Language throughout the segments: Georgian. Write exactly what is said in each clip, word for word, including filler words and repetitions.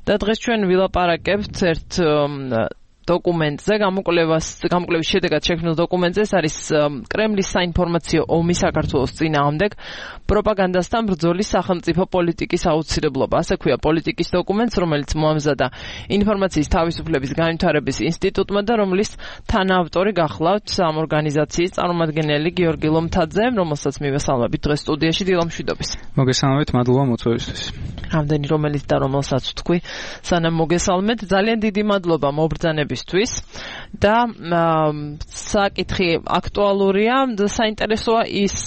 და დღეს ჩვენ ვილაპარაკებთ ერთ დოკუმენტზე, გამოკვლევას გამოკვლევის შედეგად შექმნილ დოკუმენტზე, ეს არის კრემლის საინფორმაციო ომი საქართველოს წინააღმდეგ, პროპაგანდასთან ბრძოლის სახელმწიფო პოლიტიკის აუცილებლობა. ასე ქვია პოლიტიკის დოკუმენტს, რომელიც მოამზადა ინფორმაციის თავისუფლების განვითარების ინსტიტუტმა და რომლის თანაავტორი გახლავთ ამ ორგანიზაციის წარმომადგენელი გიორგი ლომთაძე, რომელსაც მივესალმებით დღეს სტუდიაში. დილა მშვიდობის. მოგესალმებით, მადლობა მოწვევისთვის. რამდენი რომელიც და რომელსაც თქვი, სანამ მოგესალმეთ, ძალიან დიდი მადლობა მობრძანების და საკითხი აქტუალურია და საინტერესოა ის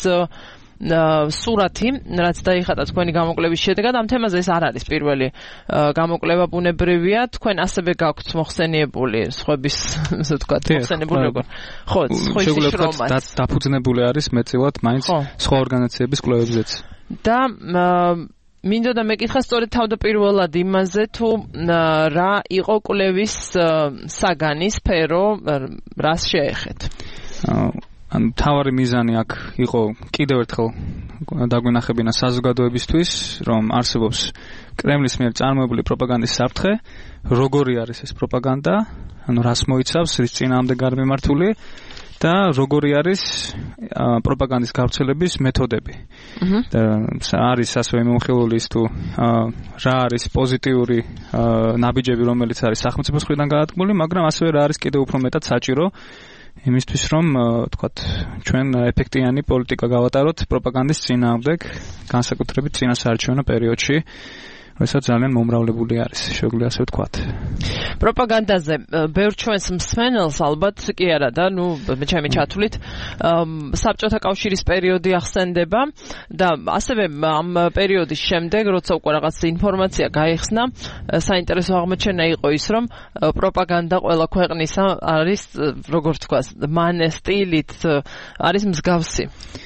სურათი, რაც დაიხატა თქვენი გამოკვლევის შედეგად. ამ თემაზე ეს არ არის პირველი გამოკვლევა, ბუნებრივია. თქვენ ასევე გაქვთ მოხსენიებული სხვების, ასე ვთქვათ, მოხსენებული როგორ. ხო, სხვისი შრომაც დაფუძნებული არის მეტწილად მაინც სხვა ორგანიზაციების კვლევებზეც. და მინდოდა მეკითხა სწორედ თავდაპირველად იმაზე, თუ რა იყო კვლევის საგანი, სფერო, რას შეეხეთ. ანუ თავარი მიზანი აქ იყო კიდევ ერთხელ დაგვინახებინა საზოგადოებისთვის, რომ არსებობს კრემლის მიერ წარმოებული პროპაგანდის საფრთხე, როგორი არის ეს პროპაგანდა, ანუ რას მოიცავს, რის წინააღმდეგ არის მიმართული და როგორი არის პროპაგანდის გავრცელების მეთოდები. და არის ასევე მიმოხილული ის თუ რა არის პოზიტიური ნაბიჯები, რომელიც არის სახელმწიფოს მხრიდან გადადგმული, მაგრამ ასევე რა არის კიდევ უფრო მეტად საჭირო იმისთვის, რომ თქვათ, ჩვენ ეფექტიანი პოლიტიკა გავატაროთ პროპაგანდის წინააღმდეგ, განსაკუთრებით წინასაარჩევნო პერიოდში, როდესაც ძალიან მომრავლებული არის, შეგვიძლია ასე ვთქვათ. პროპაგანდაზე ბევრ ჩვენს მსმენელს ალბათ კი არა და ნუ ჩემი ჩათვლით საბჭოთა კავშირის პერიოდი ახსენდება და ასევე ამ პერიოდის შემდეგ, როცა უკვე რაღაც ინფორმაცია გაიხსნა, საინტერესო აღმოჩენა იყო ის, რომ პროპაგანდა ყველა ქვეყნისა არის, როგორ თქვა, მანე სტილით არის მსგავსი.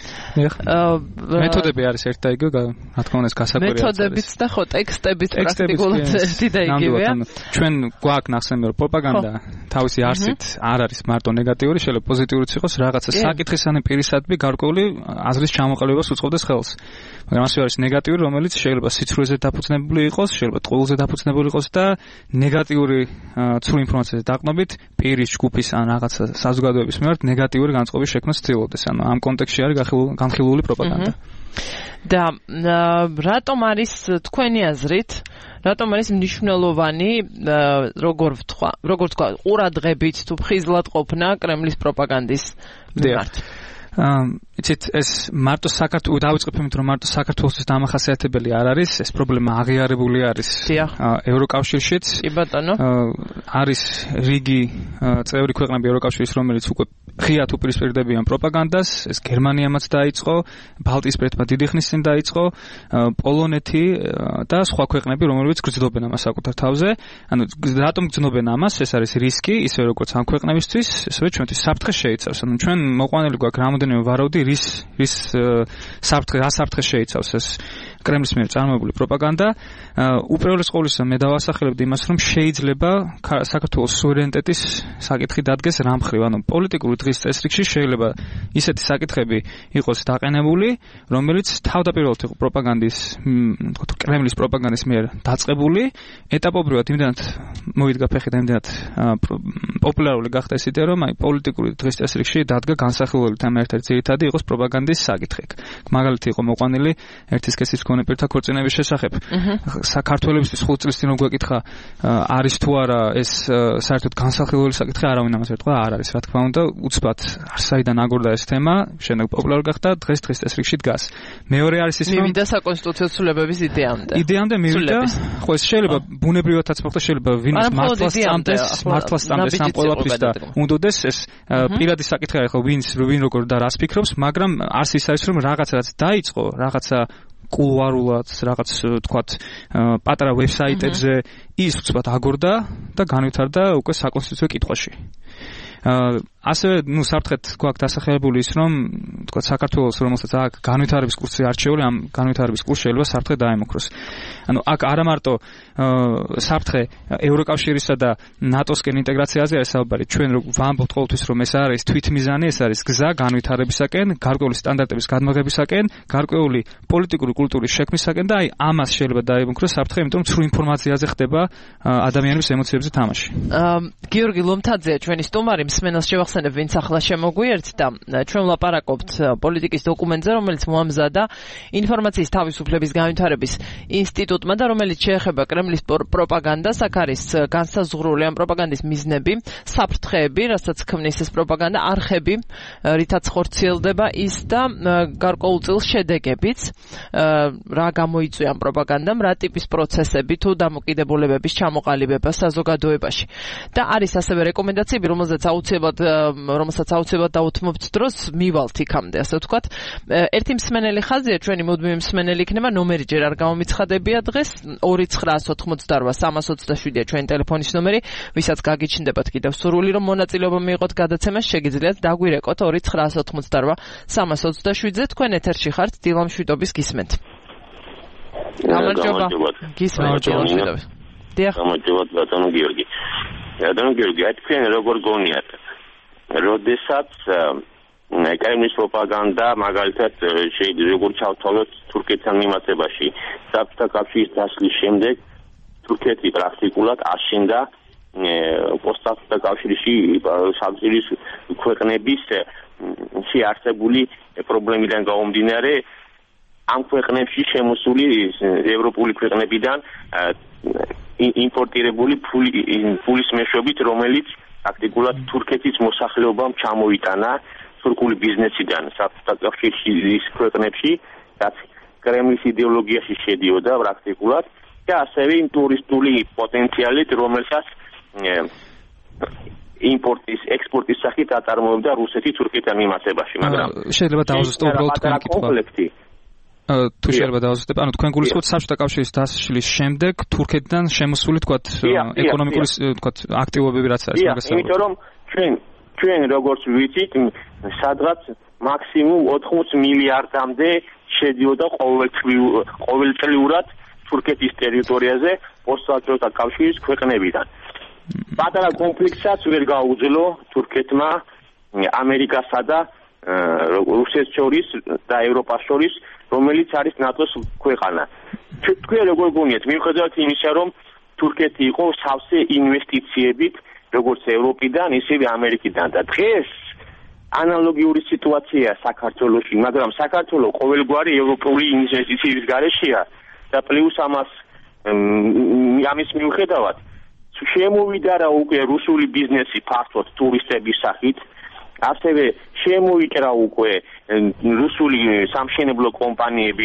მეთოდები არის ერთ და იგივე, რა თქმა უნდა, ეს გასაკვირია. მეთოდებიც და ხო ტექსტებიც პრაქტიკულად ერთი და იგივეა. ჩვენ გვაქვს ნახსენები, რომ პროპაგანდა თავისი არსით არ არის მარტო ნეგატიური, შეიძლება პოზიტიურიც იყოს, რაღაცა საკითხისანი პირისადმი გარკვეული აზრის ჩამოყალიბებას უწყობდეს ხელს. მაგრამ ასევე არის ნეგატიური, რომელიც შეიძლება სიცრუეზე დაფუძნებული იყოს, შეიძლება ტყუილზე დაფუძნებული იყოს და ნეგატიური ცრუ ინფორმაციაზე დაყრდნობით პირის ჯგუფის ან რაღაცა საზოგადოების მიმართ ნეგატიური განწყობის შექმნას ცდილობდეს. ანუ ამ კონტექსტში არის განხილული პროპაგანდა. და რატომ არის თქვენი აზრით, რატომ არის მნიშვნელოვანი, როგორ ვთქვა, როგორ ვთქვა, ყურადღებით თუ ფხიზლად ყოფნა კრემლის პროპაგანდის მიმართ? იცით, ეს მარტო საქართველოს დავიწყებ იმით, რომ მარტო საქართველოსთვის დამახასიათებელი არ არის, ეს პრობლემა აღიარებული არის ევროკავშირშიც. კი ბატონო. არის რიგი წევრი ქვეყნები ევროკავშირის, რომელიც უკვე ღიად უპირისპირდებიან პროპაგანდას, ეს გერმანიამაც დაიწყო, ბალტიისპირეთმა დიდი ხნის წინ დაიწყო, პოლონეთი და სხვა ქვეყნები, რომლებიც გრძნობენ ამას საკუთარ თავზე. ანუ რატომ გრძნობენ ამას? ეს არის რისკი, ისე როგორც ამ ქვეყნებისთვის, ასევე ჩვენთვის საფრთხე შეიცავს. ანუ ჩვენ მოყვანილი გვაქვს რამოდენიმე ვარაუდი, რის რის საფრთხე, რა საფრთხე შეიცავს ეს კრემლის მიერ წარმოებული პროპაგანდა. უპირველეს ყოვლისა მე დავასახელებდი იმას, რომ შეიძლება საქართველოს სუვერენიტეტის საკითხი დადგეს რამ მხრივ, ანუ პოლიტიკური დღის წესრიგში შეიძლება ისეთი საკითხები იყოს დაყენებული, რომელიც თავდაპირველად იყო პროპაგანდის, თქო, კრემლის პროპაგანდის მიერ დაწყებული, ეტაპობრივად იმდანაც მოვიდგა ფეხი და იმდანაც პოპულარული გახდა ეს იდეა, რომ აი პოლიტიკური დღის წესრიგში დადგა განსახილველი თემა ერთ-ერთი ძირითადი იყოს პროპაგანდის საკითხი. მაგალითი იყო მოყვანილი ერთის კესის მქონე პირთა ქორწინების შესახებ. საქართველოსთვის ხუთ წლის წინ გვეკითხა არის თუ არა ეს საერთოდ განსახილველი საკითხი, არავინ ამას ეთქვა, არ არის, რა თქმა უნდა, უცბად არსაიდან აგორდა ეს თემა, შემდეგ პოპულარული გახდა, დღეს დღის წესრიგში დგას. მეორე არის ის, რომ მივიდა საკონსტიტუციო ცვლილებების იდეამდე. იდეამდე მივიდა, ხო ეს შეიძლება ბუნებრივადაც მოხდა, შეიძლება ვინმეს მართლაც წამდეს, მართლაც წამდეს ამ ყველაფრის და უნდოდეს ეს პირადი საკითხი არის, ხო ვინც ვინ როგორ და რას ფიქრობს, მაგრამ არც ის არის, რომ რაღაცა რაც დაიწყო, რაღაცა კულუარულად, რაღაც თქვათ, პატარა ვებსაიტებზე ის უცბად აგორდა და განვითარდა უკვე საკონსტიტუციო კითხვაში. ასევე, ნუ საფრთხეთ გვაქვს დასახელებული ის, რომ თქვა საქართველოს რომელსაც აქ განვითარების კურსი არჩეული, ამ განვითარების კურსს შეიძლება საფრთხე დაემუქროს. ანუ აქ არა მარტო საფრთხე ევროკავშირისა და ნატოსკენ ინტეგრაციაზე არის საუბარი, ჩვენ ვამბობთ ყოველთვის, რომ ეს არის თვითმიზანი, ეს არის გზა განვითარებისაკენ, გარკვეული სტანდარტების გადმოღებისაკენ, გარკვეული პოლიტიკური კულტურის შექმნისაკენ და აი ამას შეიძლება დაემუქროს საფრთხე, იმიტომ რომ ცრუ ინფორმაციაზე ხდება ადამიანების ემოციებზე თამაში. გიორგი ლომთაძეა ჩვენი სტუმარი, მსმენელს შევახსენებ, ვინც ახლა შემოგვიერთდა. ჩვენ ვლაპარაკობთ პოლიტიკის დოკუმენტზე, რომელიც მოამზადა ინფორმაციის თავისუფლების განვითარების ინსტიტუტმა და რომელიც შეეხება კრემლის პროპაგანდას. აქ არის განსაზღვრული ამ პროპაგანდის მიზნები, საფრთხეები, რასაც ქმნის ეს პროპაგანდა, არხები, რითაც ხორციელდება ის და გარკვეულწილ შედეგებიც, რა გამოიწვია ამ პროპაგანდამ, რა ტიპის პროცესები თუ დამოკიდებულებების ჩამოყალიბება საზოგადოებაში. და არის ასევე რეკომენდაციები, რომელზეც აუცილებლად რომელსაც აუცილებლად დაუთმობთ დროს მივალთ იქამდე, ასე ვთქვათ. ერთი მსმენელი ხაზია, ჩვენი მუდმივი მსმენელი იქნება, ნომერი ჯერ არ გამომიცხადებია დღეს, ორი ცხრაას ოთხმოცდაოთხ სამას ოცდაშვიდია ჩვენი ტელეფონის ნომერი, ვისაც გაგიჩნდებათ კიდევ სურვილი, რომ მონაწილეობა მიიღოთ გადაცემაში, შეგიძლიათ დაგვირეკოთ ორი ცხრაას ოთხმოცდაოთხ სამას ოცდაშვიდზე. თქვენ ეთერში ხართ, დილა მშვიდობის გისმენთ. გამარჯობა. გისმენთ დილა მშვიდობის. დიახ. გამარჯობა ბატონო გიორგი. ბატონო გიორგი, თქვენ როგორ გონიათ? როდესაც კრემლის პროპაგანდა მაგალითად შეიძლება როგორ ჩავთვალოთ თურქეთთან მიმართებაში, საბჭოთა კავშირის დასვლის შემდეგ თურქეთი პრაქტიკულად აშენდა პოსტსაბჭოთა კავშირში საბჭოების ქვეყნების შეარსებული პრობლემიდან გამომდინარე ამ ქვეყნებში შემოსული ევროპული ქვეყნებიდან იმპორტირებული ფულის მეშვეობით, რომელიც პრაქტიკულად თურქეთის მოსახლეობამ ჩამოიტანა თურქული ბიზნესიდან საბჭოთა კავშირის ქვეყნებში, რაც კრემლის იდეოლოგიაში შედიოდა პრაქტიკულად და ასევე იმ ტურისტული პოტენციალით, რომელსაც იმპორტის, ექსპორტის სახით აწარმოებდა რუსეთი თურქეთთან მიმართებაში, მაგრამ შეიძლება დავაზუსტო უბრალოდ თქვენი კითხვა. თუ შეიძლება დავაზუსტებ, ანუ თქვენ გულისხმობთ საბჭოთა კავშირის დასაშლის შემდეგ თურქეთიდან შემოსული, თქვათ, ეკონომიკური, თქვათ, აქტივობები რაც არის მაგას. იმიტომ რომ ჩვენ ჩვენ როგორც ვიცით, სადღაც მაქსიმუმ ოთხმოც მილიარდამდე შედიოდა ყოველწლიურად თურქეთის ტერიტორიაზე პოსტსაბჭოთა კავშირის ქვეყნებიდან. პატარა კონფლიქტსაც ვერ გაუძლო თურქეთმა ამერიკასა და რუსეთს შორის და ევროპას შორის, რომელიც არის ნატოს ქვეყანა. თქვენ როგორ გონიათ, მიუხედავად იმისა, რომ თურქეთი იყო სავსე ინვესტიციებით, როგორც ევროპიდან, ისევე ამერიკიდან და დღეს ანალოგიური სიტუაციაა საქართველოში, მაგრამ საქართველო ყოველგვარი ევროპული ინვესტიციების გარეშეა და პლუს ამას ამის მიუხედავად შემოვიდა რა უკვე რუსული ბიზნესი ფართოდ ტურისტების სახით, ასევე შემოიჭრა უკვე რუსული სამშენებლო კომპანიები,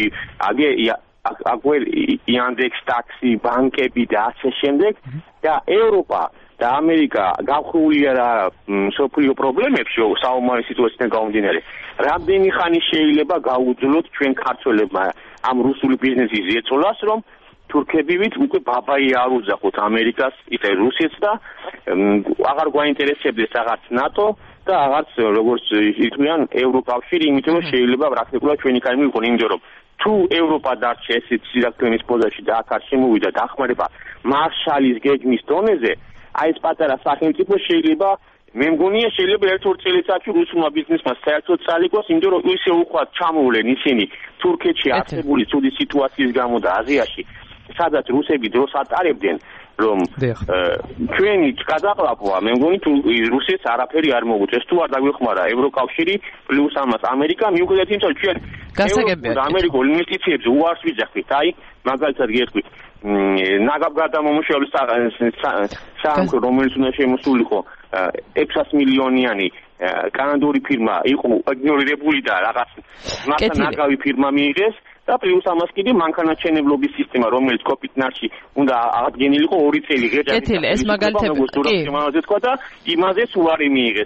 აგვე იანდექს ტაქსი, ბანკები და ასე შემდეგ და ევროპა და ამერიკა გავხურულია რა სოფლიო პრობლემებში საომარი სიტუაციიდან გამომდინარე. რამდენი ხანი შეიძლება გაუძლოთ ჩვენ ქართველებმა ამ რუსული ბიზნესის ზეწოლას, რომ თურქებივით უკვე ბაბაი არ უძახოთ ამერიკას, იტე რუსეთს და აღარ გვაინტერესებდეს აღარც ნატო და აღარც როგორც იყვიან ევროკავშირი, იმიტომ რომ შეიძლება პრაქტიკულად ჩვენი კაი მივიყონ, იმიტომ რომ თუ ევროპა დარჩა ესეთ სირაქლემის პოზაში და აქ არ შემოვიდა დახმარება მარშალის გეგმის დონეზე, აი ეს პატარა სახელმწიფო შეიძლება, მე მგონია შეიძლება ერთ-ორ წელიწადში რუსულმა ბიზნესმა საერთოდ წაიგოს, იმიტომ რომ ისე უხვად ჩამოვლენ ისინი თურქეთში არსებული ცუდი სიტუაციის გამო და აზიაში, სადაც რუსები დროს ატარებდნენ, რომ ჩვენი გადაყლაპვა, მე მგონი თუ რუსეთს არაფერი არ მოუწევს, თუ არ დაგვეხმარა ევროკავშირი პლუს ამას ამერიკა, მიუხედავად იმისა, ჩვენ გასაგებია ამერიკულ ინვესტიციებს უარს ვიძახით, აი მაგალითად გეტყვით ნაგავგადამამუშავებელი საამქრო, რომელიც უნდა შემოსულიყო ექვსას მილიონიანი კანადური ფირმა იყო იგნორირებული და რაღაც მასთან ნაგავი ფირმა მიიღეს და პლუს ამას კიდე მანქანათმშენებლობის სისტემა, რომელიც კოპიტნარში უნდა აღდგენილიყო ორი წელი ღეჯა. კეთილი, ეს მაგალითები კი. იმაზე თქვა და იმაზეც უარი მიიღეს.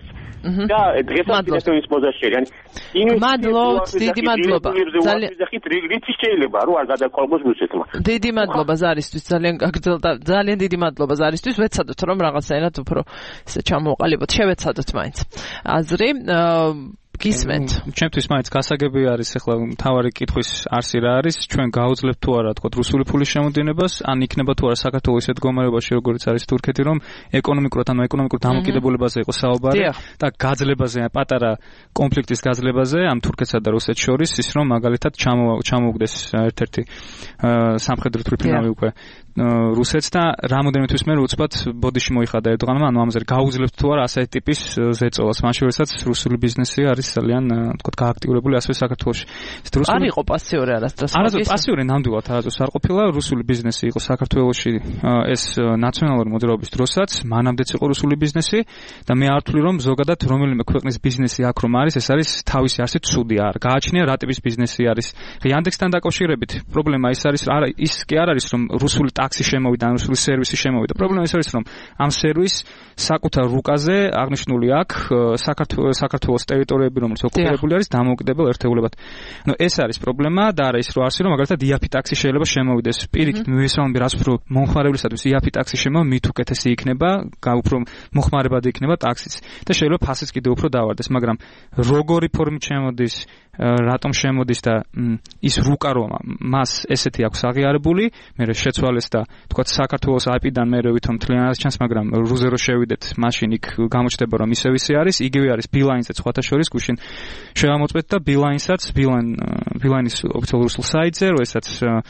და დღესაც ტელეფონის მოზაშერი. ანუ მადლობთ, დიდი მადლობა. ძალიან რითი შეიძლება რომ არ გადაგყოლოს რუსეთმა. დიდი მადლობა ზარისთვის, ძალიან გაგრძელდა. ძალიან დიდი მადლობა ზარისთვის. ვეცადოთ რომ რაღაცაერად უფრო ესე ჩამოვყალიბოთ. შევეცადოთ მაინც. აზრი გისმენთ. ჩემთვის მაინც გასაგები არის ახლა მთავარი კითხვის არსი რა არის, ჩვენ გაუძლებთ თუ არა თქო რუსული ფულის შემოდინებას, ან იქნება თუ არა საქართველოს ისეთ მდგომარეობაში როგორიც არის თურქეთი, რომ ეკონომიკურად ანუ ეკონომიკურ დამოკიდებულებაზე იყოს საუბარი და გაძლებაზე, პატარა კონფლიქტის გაძლებაზე ამ თურქეთსა და რუსეთს შორის ის რომ მაგალითად ჩამოუგდეს ერთ-ერთი სამხედრო თვითმფრინავი უკვე რუსეთს და რამოდენიმე თვის მე უცბად ბოდიში მოიხადა ერდოღანმა, ანუ ამაზე გაუძლებთ თუ არა ასეთი ტიპის ზეწოლას, მაშინ როდესაც რუსული ბიზნესი არის ძალიან თქო გააქტიურებული ასევე საქართველოში. არ იყო პასიური არასდროს. არასდროს პასიური ნამდვილად არასდროს არ ყოფილა, რუსული ბიზნესი იყო საქართველოში ეს ნაციონალური მოძრაობის დროსაც, მანამდეც იყო რუსული ბიზნესი და მე არ ვთვლი რომ ზოგადად რომელიმე ქვეყნის ბიზნესი აქ რომ არის, ეს არის თავისი არსით ცუდი არ. გააჩნია რა ტიპის ბიზნესი არის. Yandex-თან დაკავშირებით პრობლემა ის არის, არა ის კი არ არის რომ რუსული ტაქსი შემოვიდა, ან რუსული სერვისი შემოვიდა. პრობლემა ის არის, რომ ამ სერვისს საკუთარ რუკაზე აღნიშნული აქვს საქართველოს საქართველოს ტერიტორიები, რომელიც ოკუპირებული არის დამოუკიდებელ ერთეულებად. ანუ ეს არის პრობლემა და არა ის რომ არსი რომ მაგალითად იაფი ტაქსი შეიძლება შემოვიდეს. პირიქით მივესალმები, რაც უფრო მომხმარებლისათვის იაფი ტაქსი შემოვა, მით უკეთესი იქნება, უფრო მოხმარებადი იქნება ტაქსიც და შეიძლება ფასიც კიდევ უფრო დავარდეს, მაგრამ როგორი ფორმით შემოდის, რატომ შემოდის და ის რუკა რომ მას ესეთი აქვს აღიარებული, მე შეცვალეს და თქვა საქართველოს აი პი-დან მე ვითომ მთლიანად ჩანს, მაგრამ რუზე რო შევიდეთ, მაშინ იქ გამოჩნდება რომ ისევ ისე არის, იგივე არის Beeline-ზე სხვათა შორის, გუშინ შევამოწმეთ და Beeline-საც, Beeline Beeline-ის ოფიციალურ რუსულ საიტზე, როდესაც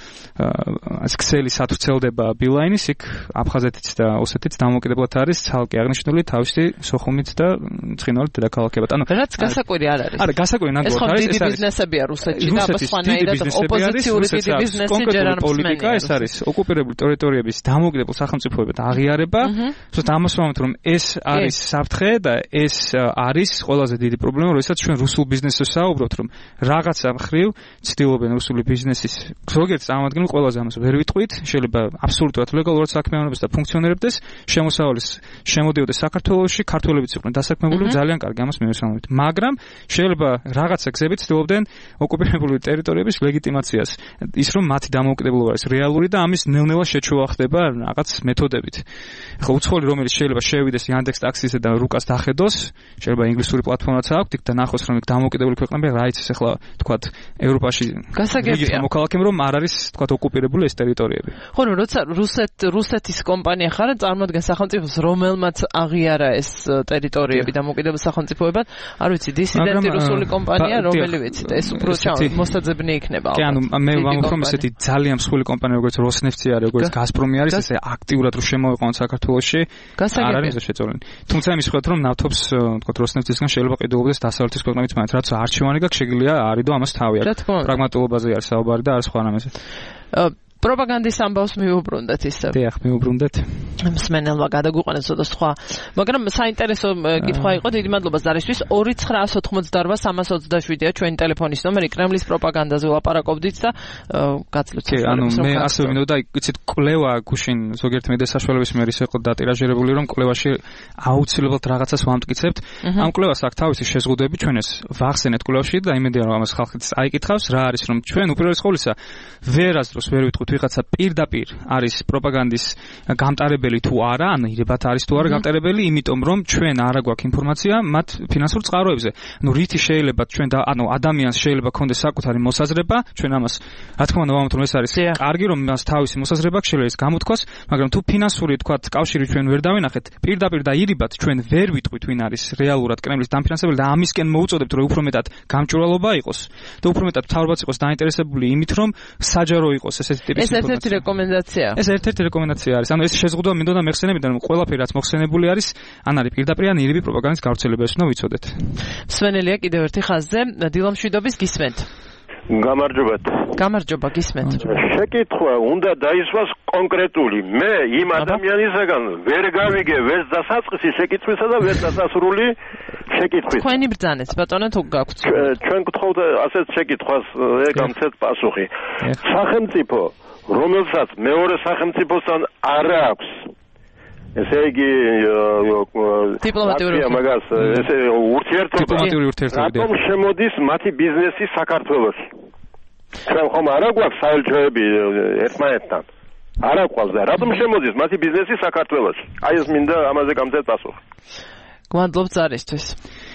ეს ქსელი სათვრცელდება Beeline-ის, იქ აფხაზეთიც და ოსეთიც დამოუკიდებლად არის ცალკე აღნიშნული თავისი სოხუმით და ცხინვალით დედაქალაქებად. ანუ რაც გასაკვირი არ არის. არა, გასაკვირი ნამდვილად არის. დიდი ბიზნესებია რუსეთში და სხვანაირად ოპოზიციური დიდი ბიზნესი ჯერ არ პოლიტიკა ეს არის ოკუპირებული ტერიტორიების დამოუკიდებელ სახელმწიფოებად აღიარება. უბრალოდ ამას ვამბობთ რომ ეს არის საფრთხე და ეს არის ყველაზე დიდი პრობლემა, როდესაც ჩვენ რუსულ ბიზნესზე საუბრობთ, რომ რაღაცა მხრივ ცდილობენ რუსული ბიზნესის ზოგიერთ წარმომადგენელ ყველაზე ამას ვერ ვიტყვით, შეიძლება აბსოლუტურად ლეგალურად საქმიანობდეს და ფუნქციონირებდეს, შემოსავალის შემოდიოდეს საქართველოში, ქართველებიც იყვნენ დასაქმებული, ძალიან კარგი ამას მივესალმებით. მაგრამ შეიძლება რაღაცა გზებით ცდილობდნენ ოკუპირებული ტერიტორიების ლეგიტიმაციას, ის რომ მათი დამოუკიდებლობა არის რეალური და ამის ნელ-ნელა შეჩუვა ხდება რაღაც მეთოდებით. ახლა უცხოელი რომელიც შეიძლება შევიდეს Yandex ტაქსიზე და რუკას დახედოს, შეიძლება ინგლისური პლატფორმაც აქვს, იქ და ნახოს რომ დამოუკიდებელი ქვეყნები რა იცის ახლა თქვათ ევროპაში გასაგებია მოქალაქემ რომ არ არის თქვათ ოკუპირებული ეს ტერიტორიები. ხო, როცა რუსეთ რუსეთის კომპანია ხარ, წარმოადგენს სახელმწიფოს, რომელმაც აღიარა ეს ტერიტორიები დამოუკიდებელ სახელმწიფოებად, არ ვიცი, დისიდენტი რუსული კომპანია, რომელი ვიცით, ეს უფრო მოსაძებნი იქნება. კი, ანუ მე ვამბობ რომ ესეთი ძალიან მსხვილი კომპანია როგორც როსნეფტი არის, როგორც გაზპრომი არის, ესე აქტიურად რო შემოვიყვანოთ საქართველოში, არ არის შეწოლილი. თუმცა იმის ხედავთ რომ ნავთობს თქვათ როსნეფტისგან შეიძლება ყიდულობდეს დასავლეთის ქვეყნებიც, მაგრამ რაც არჩევანი გაქვს, შეგიძლია არიდო ამას თავი აქვს. პრაგმატულობაზე არის საუბარი და არ სხვა რამეზე. პროპაგანდის ამბავს მიუბრუნდეთ ისე. დიახ, მიუბრუნდეთ. მსმენელმა გადაგვიყვანეს ცოტა სხვა. მაგრამ საინტერესო კითხვა იყო, დიდი მადლობა ზარისთვის. ორი ცხრაას ოთხმოცდაორვა სამას ოცდაშვიდია ჩვენი ტელეფონის ნომერი, კრემლის პროპაგანდაზე ვლაპარაკობდით და გაცლოთ. კი, ანუ მე ასევე მინდოდა, იცით, კვლევა გუშინ ზოგიერთ მედია საშუალების მიერ ისე იყო დატირაჟირებული, რომ კვლევაში აუცილებლად რაღაცას ვამტკიცებთ. ამ კვლევას აქვს თავისი შეზღუდვები, ჩვენ ეს ვახსენეთ კვლევაში და იმედია რომ ამას ხალხიც აიკითხავს, რა არის რომ ჩვენ უპირველეს ყოვლისა ვერასდროს ვერ ვიტყვით ვიღაცა პირდაპირ არის პროპაგანდის გამტარებელი თუ არა, ან ირებათ არის თუ არა გამტარებელი, იმიტომ რომ ჩვენ არა გვაქვს ინფორმაცია მათ ფინანსურ წყაროებზე. ანუ რითი შეიძლება ჩვენ და ანუ ადამიანს შეიძლება ქონდეს საკუთარი მოსაზრება, ჩვენ ამას რა თქმა უნდა ვამბობთ რომ ეს არის კარგი რომ მას თავისი მოსაზრება შეიძლება ის გამოთქვას, მაგრამ თუ ფინანსური თქვათ კავშირი ჩვენ ვერ დავინახეთ, პირდაპირ და ირიბად ჩვენ ვერ ვიტყვით ვინ არის რეალურად კრემლის დამფინანსებელი და ამისკენ მოუწოდებთ რომ უფრო მეტად გამჭვირვალობა იყოს და უფრო მეტად მთავრობაც იყოს დაინტერესებული იმით რომ საჯარო იყოს ესეთი ტიპის ეს ერთ-ერთი რეკომენდაცია. ეს ერთ-ერთი რეკომენდაცია არის. ანუ ეს შეზღუდვა მინდოდა მეხსენებიდან, რომ ყველაფერი რაც მოხსენებული არის, ან არის პირდაპირ ან ირიბი პროპაგანდის გავრცელება, ეს უნდა ვიცოდეთ. სვენელია კიდევ ერთი ხაზზე, დილამშვიდობის გისმენთ. გამარჯობათ. გამარჯობა, გისმენთ. შეკითხვა უნდა დაისვას კონკრეტული. მე იმ ადამიანისაგან ვერ გავიგე ვერც დასაწყისი შეკითხვისა და ვერც დასასრული შეკითხვის. თქვენი ბრძანეთ, ბატონო, თუ გაქვთ. ჩვენ გთხოვთ ასეთ შეკითხვას, ეგამცეთ პასუხი. სახელმწიფო, რომელსაც მეორე სახელმწიფოსთან არ აქვს ესე იგი დიპლომატიური მაგას ესე ურთიერთობა დიპლომატიური ურთიერთობა რატომ შემოდის მათი ბიზნესი საქართველოში? ჩვენ ხომ არა გვაქვს საელჩოები ერთმანეთთან? არა ყავს და რატომ შემოდის მათი ბიზნესი საქართველოში? აი ეს მინდა ამაზე გამძერ პასუხი. გვანდლობ ზარისთვის.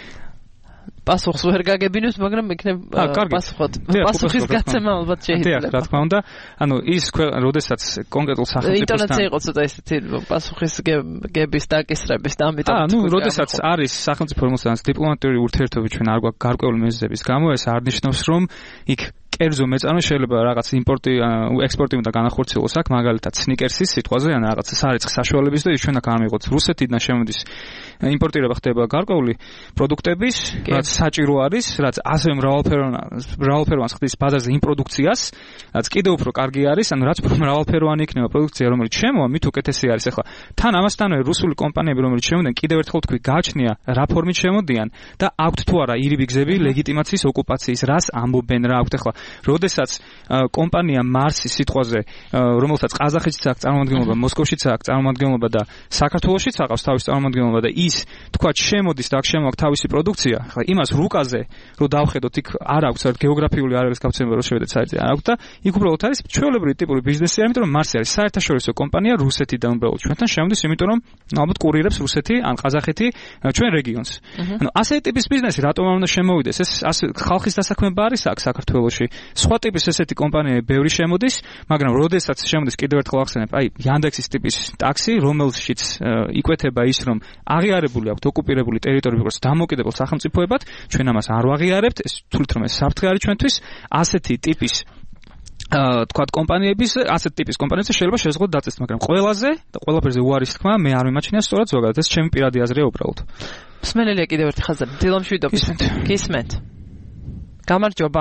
პასუხს ვერ გაგებინებს, მაგრამ იქნებ პასუხოთ. პასუხის გაცემა ალბათ შეიძლება. დიახ, რა თქმა უნდა. ანუ ის როდესაც კონკრეტულ სახელმწიფოსთან ინტონაცია იყო ცოტა ესეთი პასუხის გების დაკისრების და ამიტომ აა, ნუ როდესაც არის სახელმწიფო რომელსაც დიპლომატიური ურთიერთობები ჩვენ არ გვაქვს გარკვეული მიზეზების გამო, ეს არ ნიშნავს, რომ იქ კერძო მეწარმე შეიძლება რაღაც იმპორტი, ექსპორტი უნდა განახორციელოს აქ, მაგალითად სნიკერსის სიტყვაზე, ან რაღაც სარეცხ საშუალების და ის ჩვენ აქ ამიღოთ. რუსეთიდან შემოდის იმპორტირება ხდება გარკვეული პროდუქტების, რაც საჭირო არის, რაც ასე მრავალფეროვანს ხდის ბაზარზე იმ პროდუქციას, რაც კიდევ უფრო კარგი არის, ანუ რაც მრავალფეროვანი იქნება პროდუქცია, რომელიც შემოვა, მით უკეთესი არის. ახლა თან ამასთანავე რუსული კომპანიები, რომელიც შემოდიან, კიდევ ერთხელ თქვი, გააჩნია რა ფორმით შემოდიან და აქვთ თუ არა ირიბი გზები ლეგიტიმაციის ოკუპაციის, რას ამბობენ, რა აქვთ. ახლა როდესაც კომპანია მარსის სიტყვაზე, რომელსაც ყაზახეთშიც აქვს წარმომადგენლობა, მოსკოვშიც აქვს წარმომადგენლობა და საქართველოშიც აქვს თავისი წარმომადგენლობა და ის თქვა შემოდის და აქ შემოაქვს თავისი პროდუქცია, ხა იმას რუკაზე რომ დავხედოთ, იქ არ აქვს საერთოდ გეოგრაფიული არ არის გავცემა რომ შევედეთ საიტზე არ აქვს და იქ უბრალოდ არის ჩვეულებრივი ტიპური ბიზნესია, იმიტომ რომ მარსი არის საერთაშორისო კომპანია რუსეთიდან უბრალოდ ჩვენთან შემოდის, იმიტომ რომ ალბათ კურირებს რუსეთი ან ყაზახეთი ჩვენ რეგიონს. ანუ ასეთი ტიპის ბიზნესი რატომ არ უნდა შემოვიდეს? ეს ასე ხალხის დასაქმება არის აქ საქართველოში. სხვა ტიპის ესეთი კომპანიები ბევრი შემოდის, მაგრამ როდესაც შემოდის კიდევ ერთხელ ახსენებ, აი Yandex-ის ტიპის ტაქსი, რომელშიც იკვეთება ის, რომ აღიარებული აქვს ოკუპირებული ტერიტორიები როგორც დამოუკიდებელ სახელმწიფოებად, ჩვენ ამას არ ვაღიარებთ, ეს თulit რომ ეს საფრთხე არის ჩვენთვის, ასეთი ტიპის აა თქვათ კომპანიების, ასეთ ტიპის კომპანიებს შეიძლება შეზღუდოთ დაწესდეს, მაგრამ ყველაზე და ყველაფერზე უარის თქმა მე არ მიმაჩნია სწორად ზოგადად, ეს ჩემი პირადი აზრია უბრალოდ. მსმენელია კიდევ ერთი ხაზარი, დილომშვიდობის. გისმენთ. გამარჯობა.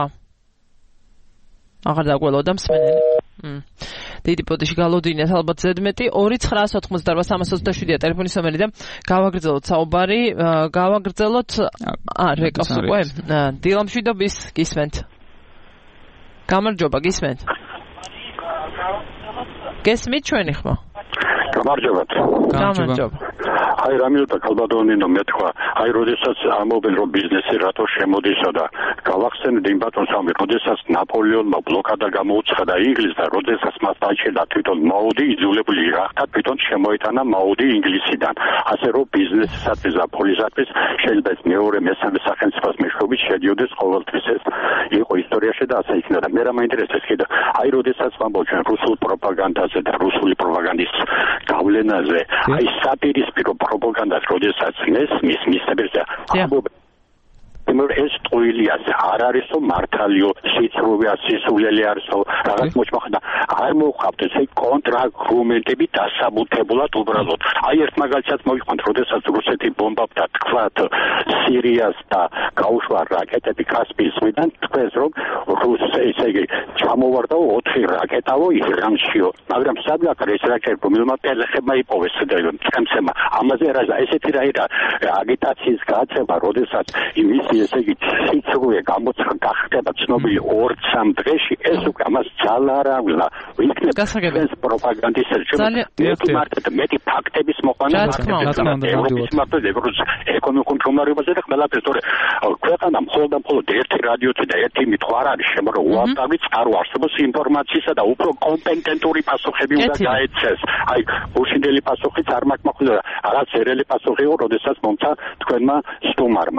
აღარ დაგველოდა მსმენელი. მმ. დიდი პოდიში გალოდინიათ ალბათ ზედმეტი ორი ცხრაას ოთხმოცდაარბა სამას ოცდაშვიდია ტელეფონის ნომერი და გავაგრძელოთ საუბარი, გავაგრძელოთ აა რეკავს უკვე. დილომშვიდობის, გისმენთ. გამარჯობა, გისმენთ. გესმით ჩვენი ხმა? გამარჯობა. გამარჯობა. აი რამილდა კალბადონინო მეთქვა, აი როდესაც ამობენ რომ ბიზნესი რატო შემოდისა და გავახსენე დიმ ბატონს ამი, როდესაც ნაპოლეონმა ბლოკადა გამოუცხადა ინგლისს და როდესაც მას დაიჭირდა თვითონ მაუდი იძულებული გახდა თვითონ შემოიტანა მაუდი ინგლისიდან. ასე რომ ბიზნესისათვის და პოლისათვის შეიძლება ეს მეორე მესამე სახელმწიფოს მეშვეობით შედიოდეს ყოველთვის, ეს იყო ისტორიაში და ასე იქნება. და მე რა მაინტერესებს კიდე, აი როდესაც ვამბობ ჩვენ რუსულ პროპაგანდაზე და რუსული პროპაგანდის გავლენაზე, აი სატირისპირო პროპაგანდას როდესაც მესმის მისებერზე ამბობენ ეს ტყუილია, არ არისო მართალიო, სიცრუვეა, სისულელი არისო, რაღაც მოჭმახდა. არ მოხავთ ესე კონტრარგუმენტები დასაბუთებულად უბრალოდ. აი ერთ მაგალითად მოვიყვანთ, როდესაც რუსეთი ბომბავდა თქვათ სირიას და გაუშვა რაკეტები კასპიის ზღვიდან, თქვენს რომ რუსი ესე იგი ჩამოვარდა ოთხი რაკეტავო ირანშიო, მაგრამ სადღაც ეს რაკეტები რომელმა პელეხებმა იპოვეს და წემსემა. ამაზე რა ესეთი რა აგიტაციის გაცემა, როდესაც იმის ესე იგი სიცრუე გამოცხადდა ხდება ცნობილი ორ სამ დღეში, ეს უკვე ამას ძალარავლა იქნება ეს პროპაგანდის ერთი მარტო მეტი ფაქტების მოყვანა ევროპის მარტო ევროპის ეკონომიკურ მდგომარეობაზე და ყველაფერს, თორე ქვეყანა მხოლოდ და მხოლოდ ერთი რადიოთი და ერთი მითხვა არ არის შემო რომ უარდავი წყარო არსებობს ინფორმაციისა და უფრო კომპეტენტური პასუხები უნდა გაეცეს. აი უშინდელი პასუხიც არ მაქვს მოხდა, რაღაც ერელი პასუხი იყო, როდესაც მომცა თქვენმა სტუმარმა.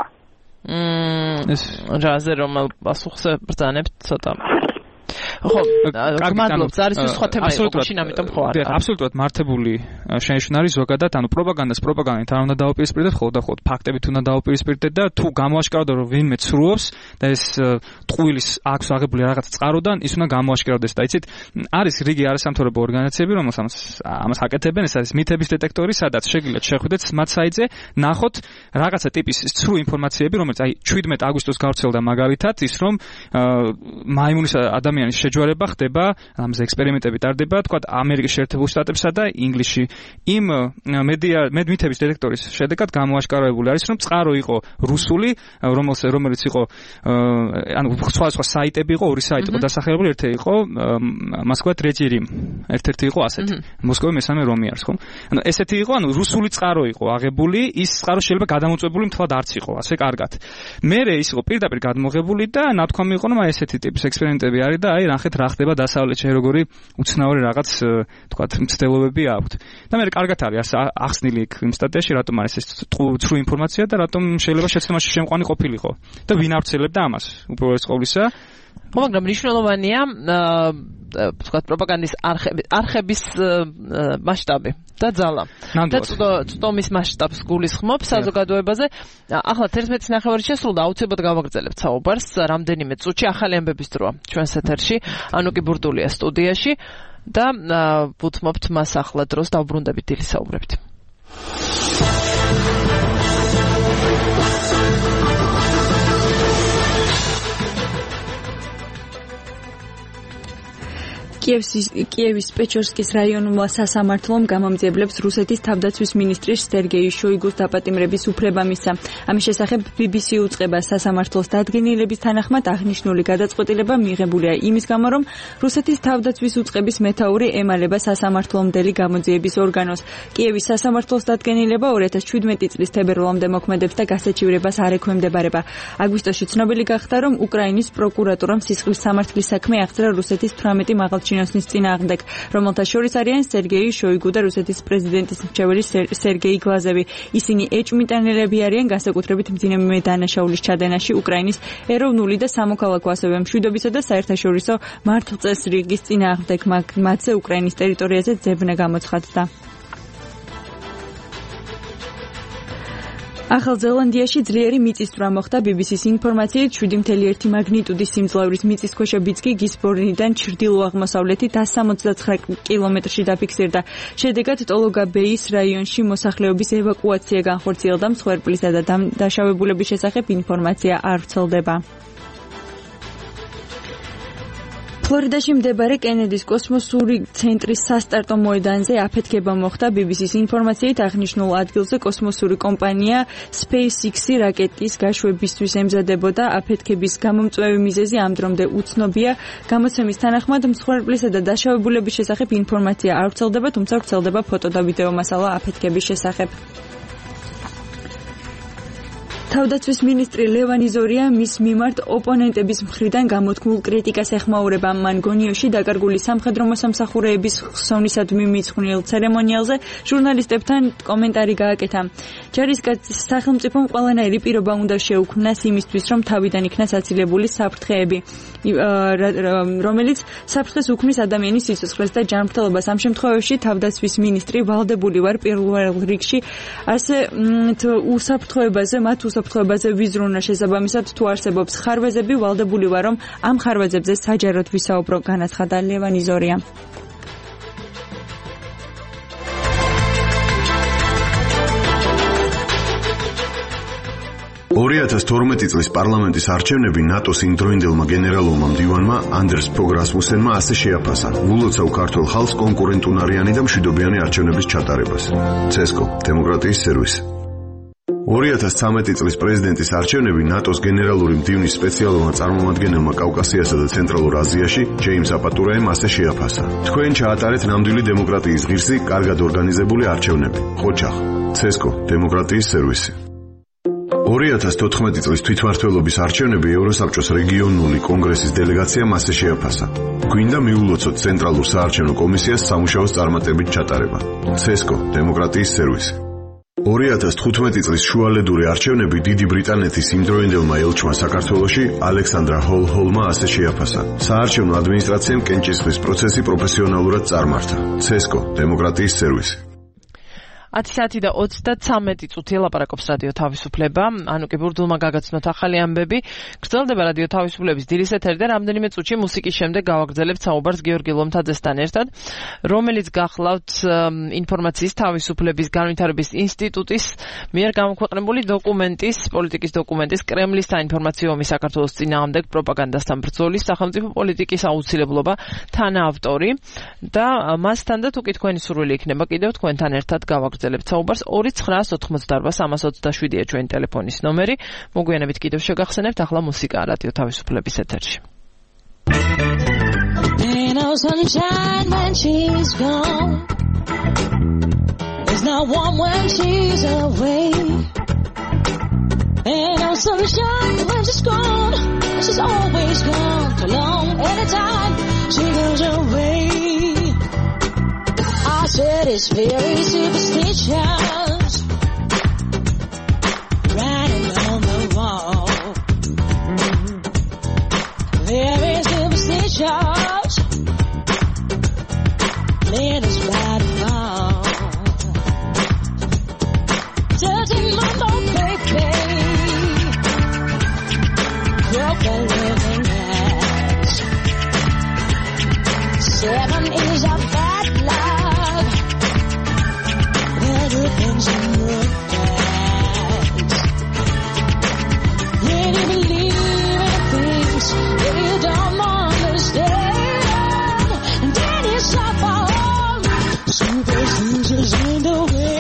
მმ რაზე რომ პასუხზე ბრძანებთ ცოტა. ხო, გმადლობთ, არის სხვა თემა იყო შინ, ამიტომ ხო არა. აბსოლუტურად მართებული შენიშვნა არის ზოგადად, ანუ პროპაგანდას პროპაგანდით არ უნდა დაუპირისპირდეთ, ხოლმე და ხოლმე ფაქტებით უნდა დაუპირისპირდეთ და თუ გამოაშკარავდა რომ ვინმე ცრუობს და ეს ტყუილის აქვს აღებული რაღაცა წყაროდან, ის უნდა გამოაშკარავდეს და იცით, არის რიგი არასამთავრობო ორგანიზაციები, რომელსაც ამას აკეთებენ, ეს არის მითების დეტექტორი, სადაც შეგიძლიათ შეხვიდეთ მათ საიტზე, ნახოთ რაღაცა ტიპის ცრუ ინფორმაციები, რომელიც აი შვიდმეტ აგვისტოს გავრცელდა მაგალითად ის რომ მაიმუნის ადამიანის შეჯვარება ხდება, ამაზე ექსპერიმენტები ტარდება, თქვა ამერიკის შეერთებულ შტატებსა და ინგლისში. იმ მედია მედმითების დეტექტორის შედეგად გამოაშკარავებული არის, რომ წყარო იყო რუსული, რომელიც იყო ანუ სხვა სხვა საიტები იყო, ორი საიტი იყო დასახელებული, ერთი იყო მოსკვა ტრეცი რიმ, ერთ-ერთი იყო ასეთი. მოსკოვა მესამე რომი არის, ხო? ანუ ესეთი იყო, ანუ რუსული წყარო იყო აღებული, ის წყარო შეიძლება გადამოწვეული მთლად არც იყო, ასე კარგად. მერე ის იყო პირდაპირ გადმოღებული და ნათქვამი იყო, რომ ესეთი ტიპის ექსპერიმენტები არის და აი ნახეთ რა ხდება დასავლეთში, როგორი უცნაური რაღაც თქვათ მცდელობები აქვთ. და მე კარგად არის ახსნილი იმ სტატიაში, რატომ არის ეს ცრუ ინფორმაცია და რატომ შეიძლება შეცდომაში შემყვანი ყოფილიყო. და ვინ ავრცელებდა ამას? უპირველეს ყოვლისა ხო, მაგრამ მნიშვნელოვანია თქვათ პროპაგანდის არხები, არხების მასშტაბი და ძალა. და წვდომის მასშტაბს გულისხმობს საზოგადოებაზე. ახლა თერთმეტი ნახევარი შესრულდა, აუცილებლად გავაგრძელებთ საუბარს. რამდენიმე წუთში ახალი ამბების დროა ჩვენს ეთერში. ანუკი ბურდულია სტუდიაში და ვუთმობთ მას ახლა დროს დავბრუნდებით დილის საუბრებით. კიევის პეჩორსკის რაიონულ სასამართლომ გამომძიებლებს რუსეთის თავდაცვის მინისტრის სერგეი შოიგუს დაპატიმრების უფლება მისცა. ამის შესახებ ბი ბი სი უწყება სასამართლოს დადგენილების თანახმად აღნიშნული გადაწყვეტილება მიღებულია იმის გამო, რომ რუსეთის თავდაცვის უწყების მეთაური ემალება სასამართლომდელი გამოძიების ორგანოს. კიევის სასამართლოს დადგენილება ორი ათას შვიდმეტი წლის თებერვლამდე მოქმედებს და გასაჩივრებას არ ექვემდებარება. აგვისტოში ცნობილი გახდა, რომ უკრაინის პროკურატურამ სისხლის სამართლის საქმე აღწერა რუსეთის თვრამეტი მაღალჩინოსნის წინააღმდეგ, რომელთა შორის არიან სერგეი შოიგუ და რუსეთის პრეზიდენტის მრჩეველი სერგეი გლაზევი. ისინი ეჭვმიტანილები არიან განსაკუთრებით მძიმე დანაშაულის ჩადენაში უკრაინის ეროვნული და სამოქალაქო ასევე მშვიდობისა და საერთაშორისო მართლწესრიგის წინააღმდეგ, მათზე უკრაინის ტერიტორიაზე ძებნა გამოცხადდა. ახალ ზელანდიაში ძლიერი მიწისძვრა მოხდა. ბი ბი სის ინფორმაციით შვიდი კoma ერთი მაგნიტუდის სიმძლავრის მიწისქვეშა ბიძგი გისბორნიდან ჩრდილო-აღმოსავლეთით εκατს სამოცდაცხრა კილომეტრში დაფიქსირდა. შედეგად ტოლოგა ბეის რაიონში მოსახლეობის ევაკუაცია განხორციელდა. მსხვერპლისა და დაშავებულების შესახებ ინფორმაცია არ ვრცელდება. ფლორიდაში მდებარე კენედის კოსმოსური ცენტრის სასტარტო მოედანზე აფეთქება მოხდა. ბი ბი სის ინფორმაციით აღნიშნულ ადგილზე კოსმოსური კომპანია SpaceX-ი რაკეტის გაშვებისთვის ემზადებოდა. აფეთქების გამომწვევი მიზეზი ამ დრომდე უცნობია. გამოცემის თანახმად მსხვერპლისა და დაშავებულების შესახებ ინფორმაცია არ ვრცელდება, თუმცა ვრცელდება ფოტო და ვიდეო მასალა აფეთქების შესახებ. თავდაცვის მინისტრი ლევანი ზორია მის მიმართ ოპონენტების მხრიდან გამოთქმულ კრიტიკას ეხმაურება. მან გონიოში დაკარგული სამხედრო მოსამსახურეების ხსოვნისადმი მიძღვნილ ცერემონიალზე ჟურნალისტებთან კომენტარი გააკეთა. ჯარისკაცის სახელმწიფომ ყველანაირი პირობა უნდა შეუქმნას იმისთვის, რომ თავიდან იქნას აცილებული საფრთხეები, რომელიც საფრთხეს უქმნის ადამიანის სიცოცხლეს და ჯანმრთელობას. ამ შემთხვევაში თავდაცვის მინისტრი ვალდებული ვარ პირველ რიგში ასე უსაფრთხოებაზე მათ უსაფრთხოებაზე ვიზრუნა. შესაბამისად თუ არსებობს ხარვეზები, ვალდებული ვარ, რომ ამ ხარვეზებზე საჯაროდ ვისაუბრო, განაცხადა ლევანი ზორია. ორი ათას თორმეტი წლის პარლამენტის არჩევნები ნატოს იმდროინდელმა გენერალურმა მდივანმა ანდერს ფოგ რასმუსენმა ასე შეაფასა. ულოცავ ქართულ ხალხს კონკურენტუნარიანი და მშვიდობიანი არჩევნების ჩატარებას. ცესკო, დემოკრატიის სერვისი. ორი ათას ცხრამეტი წლის პრეზიდენტის არჩევნები ნატოს გენერალური მდივნის სპეციალურმა წარმომადგენელმა კავკასიასა და ცენტრალურ აზიაში ჯეიმს აპატურაემ ასე შეაფასა. თქვენ ჩაატარეთ ნამდვილი დემოკრატიის ღირსი, კარგად ორგანიზებული არჩევნები. ხოჩახ, ცესკო, დემოკრატიის სერვისი. ორი ათას თოთხმეტი წლის თვითმმართველობის არჩევნები ევროსაბჭოს რეგიონული კონგრესის დელეგაციამ ასე შეაფასა. გვინდა მიულოცოთ ცენტრალურ საარჩევნო კომისიას სამუშაოს წარმატებით ჩატარება. ცესკო, დემოკრატიის სერვისი. ორი ათას თხუთმეტი წლის შუალედური არჩევნები დიდი ბრიტანეთის იმდროინდელმა ელჩმა საქართველოში ალექსანდრა ჰოლ-ჰოლმა ასე შეაფასა. საარჩევნო ადმინისტრაციამ კენჭისყრის პროცესი პროფესიონალურად წარმართა. ცესკო, დემოკრატიის სერვისი. ათი საათი და ოცდათვრამეტი წუთია ლაპარაკობს რადიო თავისუფლება. ანუ კი ბურდულმა გაგაცნოთ ახალი ამბები. გრძელდება რადიო თავისუფლების დილის ეთერი და რამდენიმე წუთში მუსიკის შემდეგ გავაგრძელებთ საუბარს გიორგი ლომთაძესთან ერთად, რომელიც გახლავთ ინფორმაციის თავისუფლების განვითარების ინსტიტუტის მიერ გამოქვეყნებული დოკუმენტის, პოლიტიკის დოკუმენტის კრემლის საინფორმაციო ომი საქართველოს წინააღმდეგ პროპაგანდასთან ბრძოლის სახელმწიფო პოლიტიკის აუცილებლობა თანაავტორი და მასთან და თუკი თქვენი სურვილი იქნება კიდევ თქვენთან ერთად გავაგრძელებთ საუბარს. ორი ცხრაას ოცდაოთხმოცდაარბა სამას ოცდაშვიდია ჩვენი ტელეფონის ნომერი. მოგვიანებით კიდევ შეგახსენებთ ახლა მუსიკა რადიო თავისუფლების ეთერში. Ain't no sunshine when she's gone. There's no warm when she's away. Ain't no sunshine when she's gone. She's always gone too long. Anytime she goes away, I said it's very superstitious, writing on the wall. Very superstitious, let us ride and fall. Dirty mama, baby, broken living hands. Seven is a bad love. Everything's in the past. When you believe in things that you don't understand, and then you suffer. Superstitions in the way.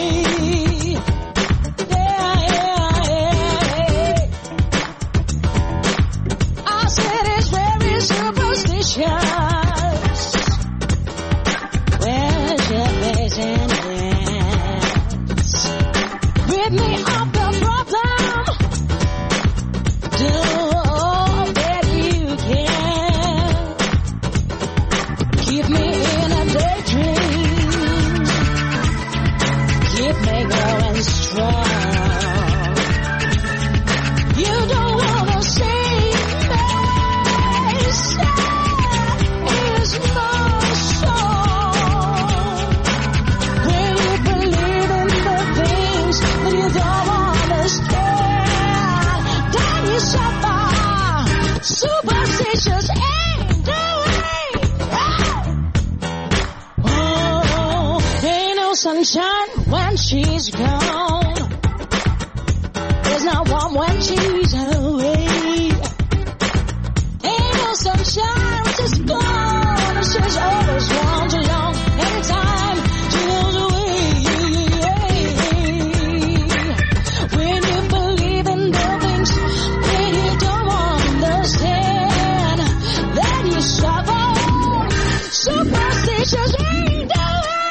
Yeah, yeah, yeah. I said it's very superstitious. Where's your face and hands? Rid me of the problem. Do all that you can. Keep me in a daydream. Keep me going strong. You don't wanna see me sad is my song. When you believe in the things that you don't understand, then you suffer. Superstitious ain't the way. Oh, ain't no sunshine when she's gone. There's no warm when she's away. Ain't no sunshine when she's gone. She's always gone too long. Anytime she goes away. When you believe in the things that you don't understand, then you suffer. Superstitious ain't the way.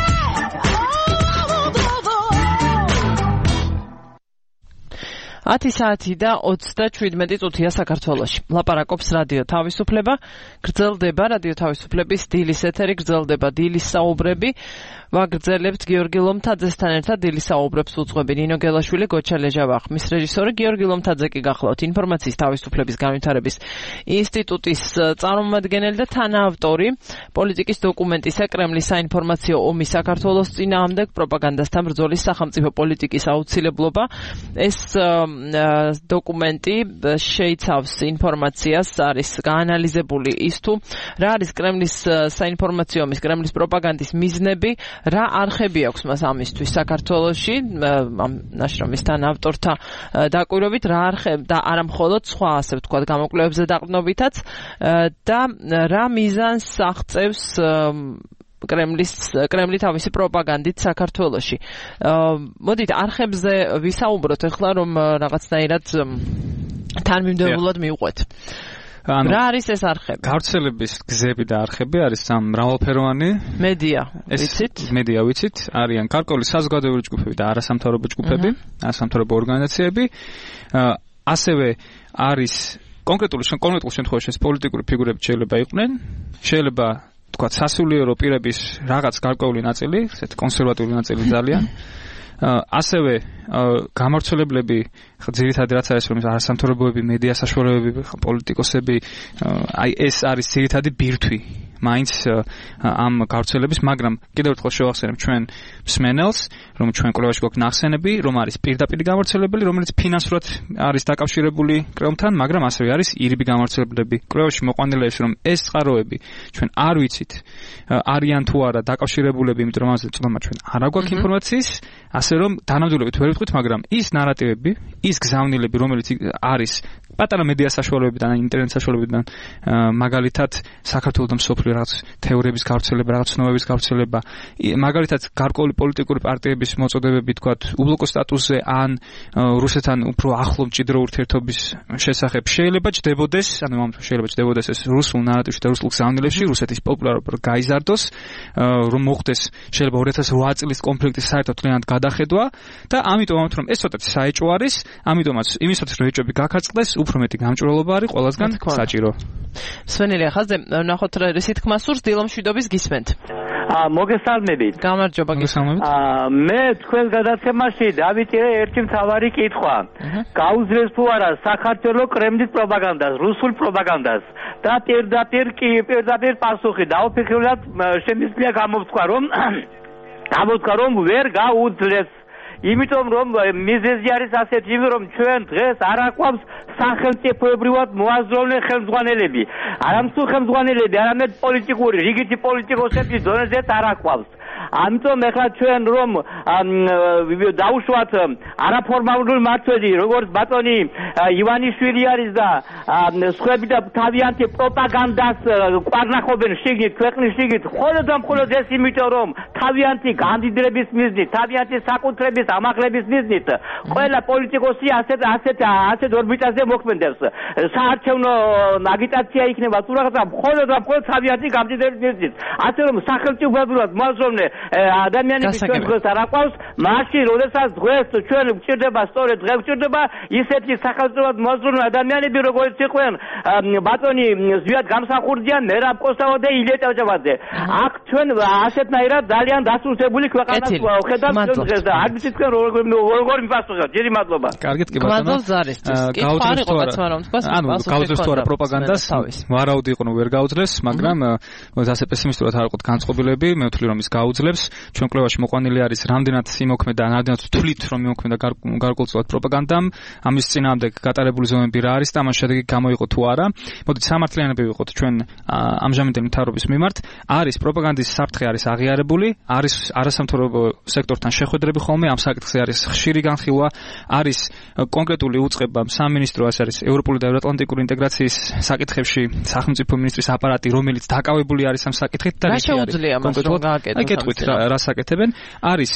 ათი საათი და ოცდაშვიდმეტი წუთია საქართველოში. ლაპარაკობს რადიო თავისუფლება, გრძელდება რადიო თავისუფლების დილის ეთერი, გრძელდება დილის საუბრები. ვაგრძელებთ გიორგი ლომთაძესთან ერთად დილის საუბრებს უძღვები ნინო გელაშვილი, გოჩა ლეჟავახ, მის რეჟისორი გიორგი ლომთაძე კი გახლავთ ინფორმაციის თავისუფლების განვითარების ინსტიტუტის წარმომადგენელი და თანაავტორი პოლიტიკის დოკუმენტისა კრემლის საინფორმაციო ომი საქართველოს წინააღმდეგ პროპაგანდასთან ბრძოლის სახელმწიფო პოლიტიკის აუცილებლობა. ეს დოკუმენტი შეიცავს ინფორმაციას, არის გაანალიზებული ის თუ რა არის კრემლის საინფორმაციო ომის, კრემლის პროპაგანდის მიზნები, რა არხები აქვს მას ამისთვის საქართველოში, ამ ნაშრომის თანაავტორთა დაკვირვებით, რა არხები და არა მხოლოდ სხვა, ასე ვთქვათ, გამოკვლევებზე დაყრდნობითაც და რა მიზანს აღწევს კრემლის კრემლი თავისი პროპაგანდით საქართველოში. მოდით არხებზე ვისაუბროთ ახლა, რომ რაღაცნაირად თანმიმდევრულად მივყვეთ. რა არის ეს არხები? გავრცელების გზები და არხები არის სამ მრავალფეროვანი. მედია, ვიცით? მედია ვიცით, არიან გარკვეული საზოგადოებრივი ჯგუფები და არასამთავრობო ჯგუფები, არასამთავრობო ორგანიზაციები. ასევე არის კონკრეტული კონკრეტულ შემთხვევაში პოლიტიკური ფიგურები შეიძლება იყვნენ, შეიძლება თქვა სასულიერო პირების რაღაც გარკვეული ნაწილი, ესეთ კონსერვატიული ნაწილი ძალიან. ასევე გამავრცელებლები, ძირითადად რაც არის რომ არასამთავრობოები, მედია საშუალებები, პოლიტიკოსები, აი ეს არის ძირითადი ბირთვი, მაინც ამ გავრცელების, მაგრამ კიდევ ერთხელ შევახსენებ ჩვენ მსმენელს, რომ ჩვენ კვლევაში გვაქვს ნახსენები, რომ არის პირდაპირ გამავრცელებელი, რომელიც ფინანსურად არის დაკავშირებული კვლევთან, მაგრამ ასევე არის ირიბი გამავრცელებლები. კვლევაში მოყვანილეებში რომ ეს წყაროები ჩვენ არ ვიცით, არიან თუ არა დაკავშირებულები, იმიტომ რომ ამაზე წლომა ჩვენ არ აგვაქვს ინფორმაციის, ასე რომ დანამდვილებით ვერ ვიტყვით, მაგრამ ის ნარატივები, ის გზავნილები, რომელიც არის პატარა მედია საშუალებებიდან, ინტერნეტ საშუალებებიდან, მაგალითად საქართველოს და მსოფლიო რაღაც თეორიების გავრცელება, რაღაც ცნობების გავრცელება, მაგალითად გარკვეული პოლიტიკური პარტიების მოწოდებები, თქვათ, უბლოკო სტატუსზე ან რუსეთთან უფრო ახლო მჭიდრო ურთიერთობის შესახებ შეიძლება ჯდებოდეს, ანუ ამ შეიძლება ჯდებოდეს ეს რუსულ ნარატივში და რუსულ გზავნილებში, რუსეთის პოპულარობა გაიზარდოს, რომ მოხდეს შეიძლება ორი ათას ოთხ წლის კონფლიქტის საერთოდ თლიანად გადახედვა და ამიტომ ამით რომ ეს ცოტა საეჭვო არის, ამიტომაც იმისათვის რომ ეჭვები გაქარწყდეს, უფრო მეტი გამჭვირვალობა არის ყველასგან საჭირო. სვენელი ახალზე ნახოთ რა ისეთ თქმა სურს დილომშვიდობის გისმენთ. აა მოგესალმებით. გამარჯობა გისმენთ. აა მე თქვენ გადაცემაში დავიტირე ერთი მთავარი კითხვა. გაუძლებს თუ არა საქართველოს კრემლის პროპაგანდას, რუსულ პროპაგანდას და პირდაპირ კი პირდაპირ პასუხი დაუფიქრებლად შემიძლია გამოვთქვა რომ გამოვთქვა რომ ვერ გაუძლებს. იმიტომ რომ მიზეზი არის ასეთი, რომ ჩვენ დღეს არ აყვავს სახელმწიფოებრივად მოაზროვნე ხელმძღვანელები. არამხოლოდ ხელმძღვანელები, არამედ პოლიტიკური, რიგითი პოლიტიკოსების დონეზეც არ აყვავს. ამიტომ ახლა ჩვენ რომ დაუშვათ არაფორმალური მმართველი, როგორც ბატონი ივანიშვილი არის და სხვები და თავიანთი პროპაგანდას ყვარნახობენ შიგნით, ქვეყნის შიგნით, მხოლოდ და მხოლოდ ეს იმიტომ რომ თავიანთი გამდიდრების მიზნით, თავიანთი საკუთრების ამაღლების მიზნით ყველა პოლიტიკოსი ასეთ ასეთ ასეთ ორბიტაზე მოქმედებს. საარჩევნო აგიტაცია იქნება თუ რაღაცა მხოლოდ და მხოლოდ თავიანთი გამდიდრების მიზნით. ასე რომ სახელმწიფოებრივად მოაზროვნე ადამიანების ჩვენ დღეს არ აყვავს, მაშინ როდესაც დღეს ჩვენ გვჭირდება, სწორედ დღეს გვჭირდება ისეთი სახელმწიფოებრივად მოაზროვნე ადამიანები, როგორც იყვნენ ბატონი ზვიად გამსახურდიან, მერაბ კოსტავა და ილია ჭავჭავაძე. აქ ჩვენ ასეთნაირად ძალიან დასუსტებული ქვეყანას ვხედავთ დღეს და არ ვიცით თქვენ როგორ მიფასუხებთ. დიდი მადლობა. კარგით კი ბატონო. გაუძლებს თუ არა? ანუ გაუძლებს თუ არა პროპაგანდას? ვარაუდი იყო რომ ვერ გაუძლებს, მაგრამ ასე პესიმისტურად არ ვიყოთ განწყობილები, მე ვთვლი რომ ის გაუძლებს. ჩვენ კვლევაში მოყვანილი არის რამდენად იმოქმედა, რამდენად თვლით რომ იმოქმედა გარკვეულწილად პროპაგანდამ, ამის წინააღმდეგ გატარებული ზომები რა არის და ამას შედეგი გამოიყო თუ არა. მოდით სამართლიანები ვიყოთ ჩვენ ამჟამინდელი მთავრობის მიმართ. არის პროპაგანდის საფრთხე არის აღიარებული, არის არასამთავრობო სექტორთან შეხვედრები ხოლმე, ამ საკითხზე არის ხშირი განხილვა, არის კონკრეტული უწყება სამინისტრო, ასე არის ევროპული და ევროატლანტიკური ინტეგრაციის საკითხებში სახელმწიფო მინისტრის აპარატი, რომელიც დაკავებული არის ამ საკითხით და რა შეუძლია მას რომ გააკეთოს? აი გეტყვით რა საკეთებენ. არის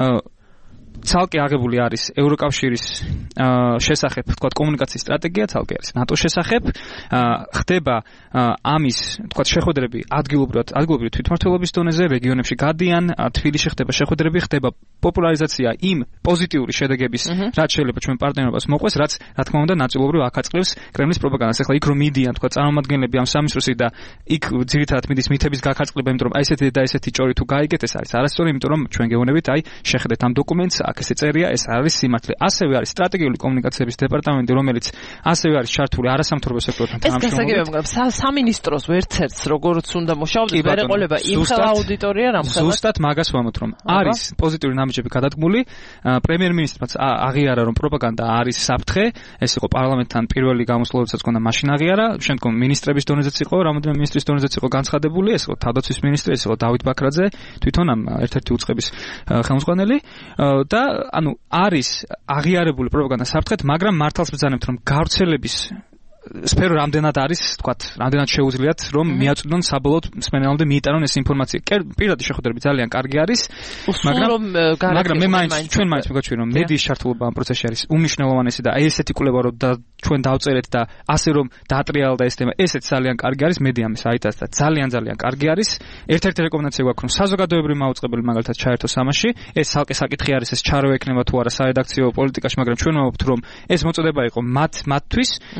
ცალკე აღებული არის ევროკავშირის შესახებ, თქვა კომუნიკაციის სტრატეგია, ცალკე არის ნატოს შესახებ, ხდება ამის, თქვა შეხვედრები ადგილობრივად, ადგილობრივი თვითმმართველობის დონეზე, რეგიონებში გადიან, თბილისში ხდება შეხვედრები, ხდება პოპულარიზაცია იმ პოზიტიური შედეგების, რაც შეიძლება ჩვენ პარტნიორობას მოყვეს, რაც რა თქმა უნდა ნაწილობრივ აკაწყლებს კრემლის პროპაგანდას. ახლა იქ რომ მიდიან, თქვა წარმომადგენლები ამ სამინისტროსი და იქ ძირითადად მიდის მითების გაქარწყლება, იმიტომ რომ აი ესეთი და ესეთი ჭორი თუ გაიგეთ, ეს არის არასწორი, იმიტომ რომ ჩვენ გეუბნებით, აი შეხედეთ ამ დოკუმენტს, აქ ესე წერია, ეს არის სიმართლე. ასევე არის სტრატეგიული კომუნიკაციების დეპარტამენტი, რომელიც ასევე არის ჩართული არასამთავრობო სექტორთან თანამშრომლობით. ეს გასაგებია, მაგრამ სამინისტროს ვერცერთს როგორიც უნდა მუშაობდეს, ვერ ეყოლება იმ ხელ აუდიტორია რამ ხელს. ზუსტად მაგას ვამბობთ, რომ არის პოზიტიური ნაბიჯები გადადგმული, პრემიერ-მინისტრმაც აღიარა, რომ პროპაგანდა არის საფრთხე, ეს იყო პარლამენტთან პირველი გამოსვლაც ჰქონდა, მაშინ აღიარა, შემდგომ მინისტრების დონეზეც იყო, რამოდენიმე მინისტრის დონეზეც იყო განცხადებული, ეს იყო თავდაცვის მინისტრი, ეს იყო დავით ბაქრაძე, თვითონ ამ ერთ-ერთი უწყების ხელმძღვანელი და ანუ არის აღიარებული პროპაგანდა საფრთხეთ, მაგრამ მართალს ბრძანებთ, რომ გავრცელების სფერო რამდენად არის, თქვათ, რამდენად შეუძლიათ, რომ მიაწვდონ საბოლოოდ მსმენელამდე მიიტანონ ეს ინფორმაცია. პირადი შეხვედრები ძალიან კარგი არის, მაგრამ მაგრამ მე მაინც ჩვენ მაინც მეგოჩვი რომ მედიის ჩართულობა ამ პროცესში არის უმნიშვნელოვანესი და აი ესეთი კვლევა რომ ჩვენ დავწერეთ და ასე რომ დაატრიალდა ეს თემა, ესეც ძალიან კარგი არის, მედია ამის აიტას და ძალიან ძალიან კარგი არის. ერთ-ერთი რეკომენდაცია გვაქვს, რომ საზოგადოებრივი მაუწყებელი მაგალითად ჩაერთოს ამაში. ეს ცალკე საკითხი არის, ეს ჩარევა ექნება თუ არა საედაქციო პოლიტიკაში, მაგრამ ჩვენ ვამბობთ, რომ ეს მოწოდება იყო მათ მათთვის, მათ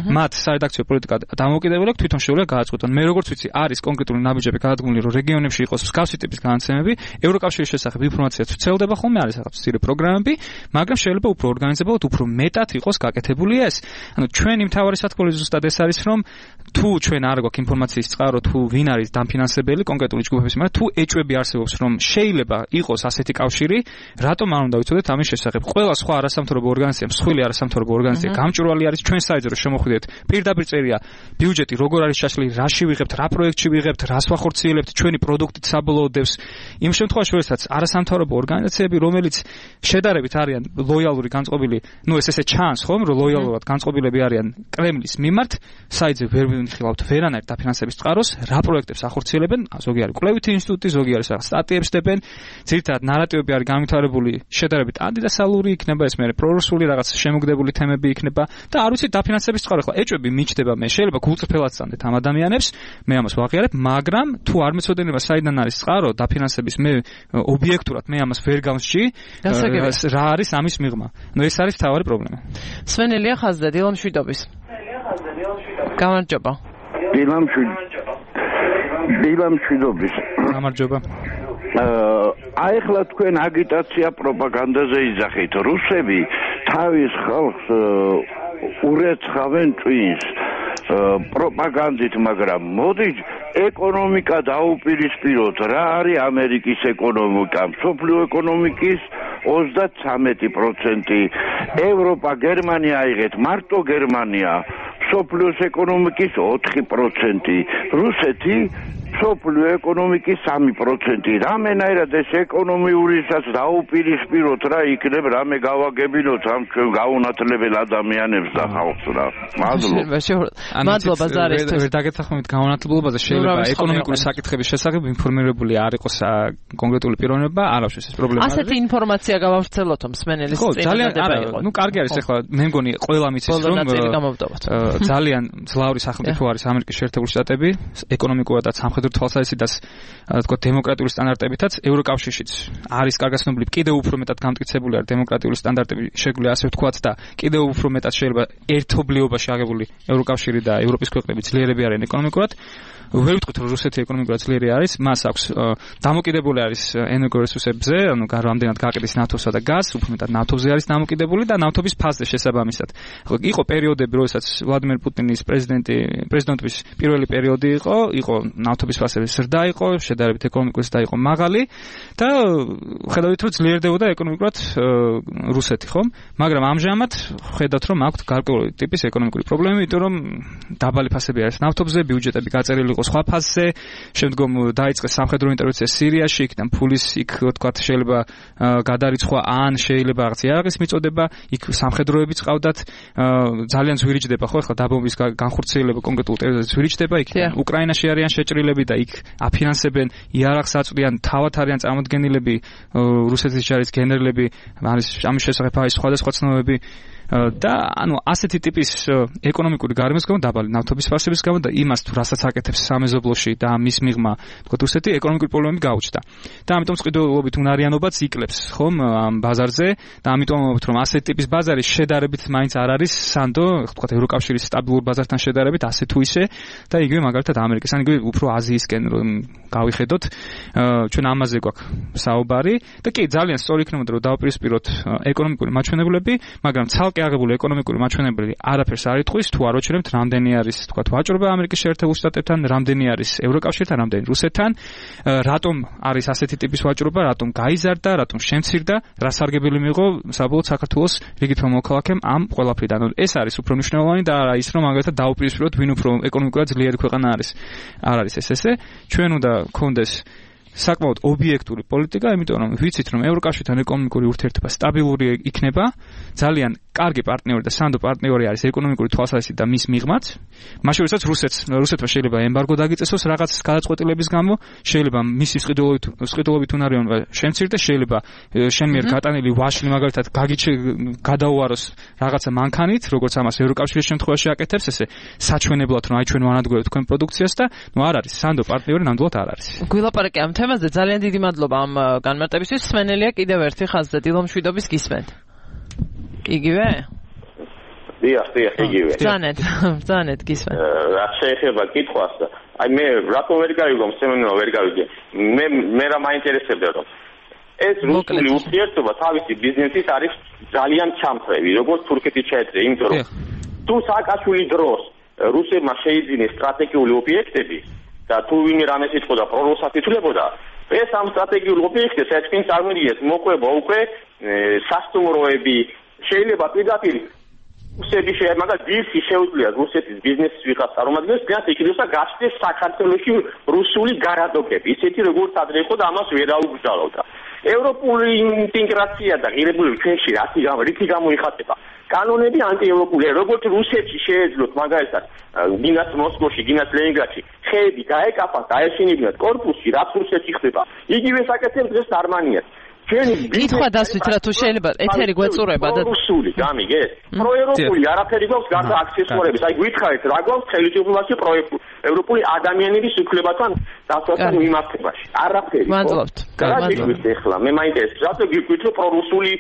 სარედაქციო პოლიტიკა დამოუკიდებელი აქვს, თვითონ შეუძლია გააწყვეტონ. მე როგორც ვიცი, არის კონკრეტული ნაბიჯები გადადგმული, რომ რეგიონებში იყოს მსგავსი ტიპის განაცემები, ევროკავშირის შესახებ ინფორმაციაც ვრცელდება ხოლმე, არის რაღაც მცირე პროგრამები, მაგრამ შეიძლება უფრო ორგანიზებულად, უფრო მეტად იყოს გაკეთებული ეს. ანუ ჩვენი მთავარი სათქმელი ზუსტად ეს არის, რომ თუ ჩვენ არ გვაქვს ინფორმაციის წყარო, თუ ვინ არის დამფინანსებელი კონკრეტული ჯგუფების მიერ, თუ ეჭვები არსებობს, რომ შეიძლება იყოს ასეთი კავშირი, რატომ არ უნდა ვიცოდეთ ამის შესახებ? ყველა სხვა არასამთავრობო ორგანიზაცია, მსხვილი არასამთავრობო ორგანიზაცია გამჭვირვალე არის ჩვენ საიძე რომ შემოხვიდეთ. პირდაპირ წერია ბიუჯეტი როგორ არის ჩაშლილი, რაში ვიღებთ, რა პროექტში ვიღებთ, რას ვახორციელებთ, ჩვენი პროდუქტით საბოლოოდ დევს. იმ შემთხვევაში, როდესაც არასამთავრობო ორგანიზაციები, რომელიც შედარებით არიან ლოიალური განწყობილი, ну ეს ესე ჩანს ხომ, რომ ლოიალურად განწყობილები არიან კრემლის მიმართ, საიძე ვერ ვინხილავთ ვერანაირ დაფინანსების წყაროს, რა პროექტებს ახორციელებენ, ზოგი არის კვლევითი ინსტიტუტი, ზოგი არის რაღაც სტატიებს დებენ, ძირითადად ნარატივები არის განვითარებული შედარებით ანტიდასალური იქნება, ეს მე პრორუსული რაღაც შემოგდებული თემები იქნება და არ ვიცი დაფინანსების წყარო, ხო ეჭვები მიჩდება, მე შეიძლება გულწრფელად წამდეთ ამ ადამიანებს, მე ამას ვაღიარებ, მაგრამ თუ არ მეცოდენება საიდან არის წყარო დაფინანსების, მე ობიექტურად მე ამას ვერ გავსჯი, რა არის ამის მიღმა. ნუ ეს არის თავარი პრობლემა. სვენელია ხაზდა დილა მშვიდობის. გამარჯობა. დილა მშვიდობის. დილა მშვიდობის. გამარჯობა. აი ახლა თქვენ აგიტაცია პროპაგანდაზე იძახით. რუსები თავის ხალხს ურეცხავენ წვინს პროპაგანდით, მაგრამ მოდი ეკონომიკა დაუპირისპიროთ. რა არის ამერიკის ეკონომიკა? მსოფლიო ეკონომიკის ოცდათრამეტი პროცენტი. ევროპა, გერმანია აიღეთ, მარტო გერმანია მსოფლიოს ეკონომიკის ოთხი პროცენტი. რუსეთი მსოფლიო ეკონომიკის სამი პროცენტი. რამენაირად ეს ეკონომიურისაც დაუპირისპიროთ რა იქნებ, რამე გავაგებინოთ ამ ჩვენ გაუნათლებელ ადამიანებს და ხალხს რა. მადლობა. მადლობა ზარისთვის. ვერ დაგეთახმებით გაუნათლებლობაზე, შეიძლება ეკონომიკური საკითხების შესახებ ინფორმირებული არ იყოს კონკრეტული პიროვნება, არავის ეს პრობლემა არის. ასეთი ინფორმაცია გავავრცელოთ მსმენელის წინაშე. ხო, ძალიან არა, ну კარგი არის ახლა მე მგონი ყველა მიცის რომ ძალიან ძლავრი სახელმწიფო არის ამერიკის შეერთებული შტატები, ეკონომიკურადაც სამხედრო თვალსაზრისითაც თქო დემოკრატიული სტანდარტებითაც ევროკავშირშიც არის კარგად ცნობილი, კიდევ უფრო მეტად გამტკიცებული არის დემოკრატიული სტანდარტები, შეგვიძლია ასე ვთქვათ და კიდევ უფრო მეტად შეიძლება ერთობლიობაში აღებული ევროკავშირი და ევროპის ქვეყნები ძლიერები არიან ეკონომიკურად. ვერ ვიტყვით რომ რუსეთი ეკონომიკურად ძლიერი არის, მას აქვს დამოკიდებული არის ენერგორესურსებზე, ანუ რამდენად გაყიდის ნავთობსა და გაზს, უფრო მეტად ნავთობზე არის დამოკიდებული და ნავთობის ფაზზე შესაბამისად. იყო პერიოდები, როდესაც ვლადიმერ პუტინის პრეზიდენტი პრეზიდენტობის პირველი პერიოდი იყო, იყო ნავთობის ფაზები ზრდა იყო, შედარებით ეკონომიკურად და იყო მაღალი და ხედავთ რომ ძლიერდებოდა ეკონომიკურად რუსეთი, ხომ? მაგრამ ამჟამად ხედავთ რომ აქვს გარკვეული ტიპის ეკონომიკური პრობლემები, იმიტომ რომ დაბალი ფასები არის ნავთობზე, ბიუჯეტები გაწერილი სხვა ფაზზე, შემდგომ დაიწყეს სამხედრო ინტერვენცია სირიაში, იქიდან ფულის იქ თქვა შეიძლება გადარიცხვა ან შეიძლება რაღაც იარაღის მიწოდება, იქ სამხედროები წავდათ, ძალიან ზვირიჯდება ხო ახლა დაბომბვის განხორციელება კონკრეტულ ტერიტორიაზე ზვირიჯდება, იქ უკრაინაში არიან შეჭრილები და იქ აფინანსებენ იარაღს აწვდიან, თავად არიან წარმოდგენილები რუსეთის ჯარის გენერლები, არის ამის შესახებ არის სხვადასხვა ცნობები და ანუ ასეთი ტიპის ეკონომიკური გარემოს გამო დაბალი ნავთობის ფასების გამო და იმას თუ რასაც აკეთებს სამეზობლოში და მის მიღმა თქო რუსეთი ეკონომიკური პრობლემები გაუჩნდა და ამიტომ წყიდულობით უნარიანობაც იკლებს ხომ ამ ბაზარზე და ამიტომ ვამბობთ რომ ასეთი ტიპის ბაზარი შედარებით მაინც არ არის სანდო თქო ევროკავშირის სტაბილურ ბაზართან შედარებით ასე თუ ისე და იგივე მაგალითად ამერიკის ან იგივე უფრო აზიისკენ რომ გავიხედოთ ჩვენ ამაზე გვაქვს საუბარი და კი ძალიან სწორი იქნებოდა რომ დავპირისპიროთ ეკონომიკური მაჩვენებლები მაგრამ ცალკე აღებული ეკონომიკური მაჩვენებლები არაფერს არ იტყვის თუ არ ვაჩვენებთ რამდენი არის თქვა ვაჭრობა ამერიკის შეერთებულ შტატებთან, რამდენი არის ევროკავშირთან, რამდენი რუსეთთან, რატომ არის ასეთი ტიპის ვაჭრობა, რატომ გაიზარდა, რატომ შემცირდა, რა სარგებელი მიიღო საბოლოოდ საქართველოს რიგითმა მოქალაქემ ამ ყველაფრიდან. ეს არის უფრო მნიშვნელოვანი და არა ის რომ მაგალითად დაუპირისპიროთ ვინ უფრო ეკონომიკურად ძლიერი ქვეყანა არის. არ არის ეს ესე. ჩვენ უნდა გქონდეს საკმაოდ ობიექტური პოლიტიკა, იმიტომ რომ ვიცით რომ ევროკავშირთან ეკონომიკური ურთიერთობა სტაბილური იქნება, ძალიან კარგი პარტნიორი და სანდო პარტნიორი არის ეკონომიკური თვალსაზრისით და მის მიღმაც. მაშინ როდესაც რუსეთს რუსეთმა შეიძლება ემბარგო დაგიწესოს რაღაც გადაწყვეტილების გამო, შეიძლება მისი სყიდულობით სყიდულობით უნარიანობა შემცირდეს, შეიძლება შენ მიერ გატანილი ვაშლი მაგალითად გადაუაროს რაღაცა მანქანით, როგორც ამას ევროკავშირის შემთხვევაში აკეთებს, ესე საჩვენებლად რომ აი ჩვენ ვანადგურებთ თქვენ პროდუქციას და ნუ არ არის სანდო პარტნიორი ნამდვილად არ არის. გვილაპარაკე ამ თემაზე ძალიან დიდი მადლობა ამ განმარტებისთვის. სვენელია კიდევ ერთი ხაზზე დილომშვიდობის გისმენთ. იგივე? დიახ, დიახ, იგივე. ბრძანეთ, ბრძანეთ გისვა. რაც შეეხება კითხვას, აი მე რატომ ვერ გავიგო, სემენო ვერ გავიგე. მე მე რა მაინტერესებდა რომ ეს რუსული ურთიერთობა თავისი ბიზნესის არის ძალიან ჩამწევი, როგორც თურქეთის შეეძლო, იმიტომ რომ თუ სააკაშვილის დროს რუსებმა შეიძინეს სტრატეგიული ობიექტები და თუ ვინმე რამეს იტყოდა პრორუსად ითვლებოდა, ეს ამ სტრატეგიულ ობიექტებს ეჭვინ წარმოიდგინეს მოყვება უკვე სასტუმროები, შეიძლება პირდაპირ რუსები შეიძლება მაგალ დილსი შეუძლიათ რუსეთის ბიზნესის ვიღაც წარმომადგენლებს გას იქნებოდა გასწეს საქართველოში რუსული გარადოკები, ისეთი როგორც ადრე იყო და ამას ვერ აუგზავნოდა. ევროპული ინტეგრაცია და ღირებულები ჩვენში რათი გამო რითი გამოიხატება? კანონები ანტიევროპულია, როგორც რუსეთში შეეძლოთ მაგალითად გინას მოსკოვში, გინას ლენინგრადში, ხეები დაეკაფათ, დაეშინებინათ კორპუსში, რაც რუსეთში ხდება. იგივე საკეთებს დღეს გერმანიას. კითხვა დასვით რა თუ შეიძლება ეთერი გვეწურება და რუსული გამიგეთ? პროევროპული არაფერი გვაქვს გარდა აქსესუარების. აი გითხარით რა გვაქვს ხელისუფლებაში პროევროპული ადამიანების უფლებათან დასვასთან მიმართებაში? არაფერი. მადლობთ. მადლობთ. ეხლა მე მაინტერესებს რატო გიგვით რომ პრორუსული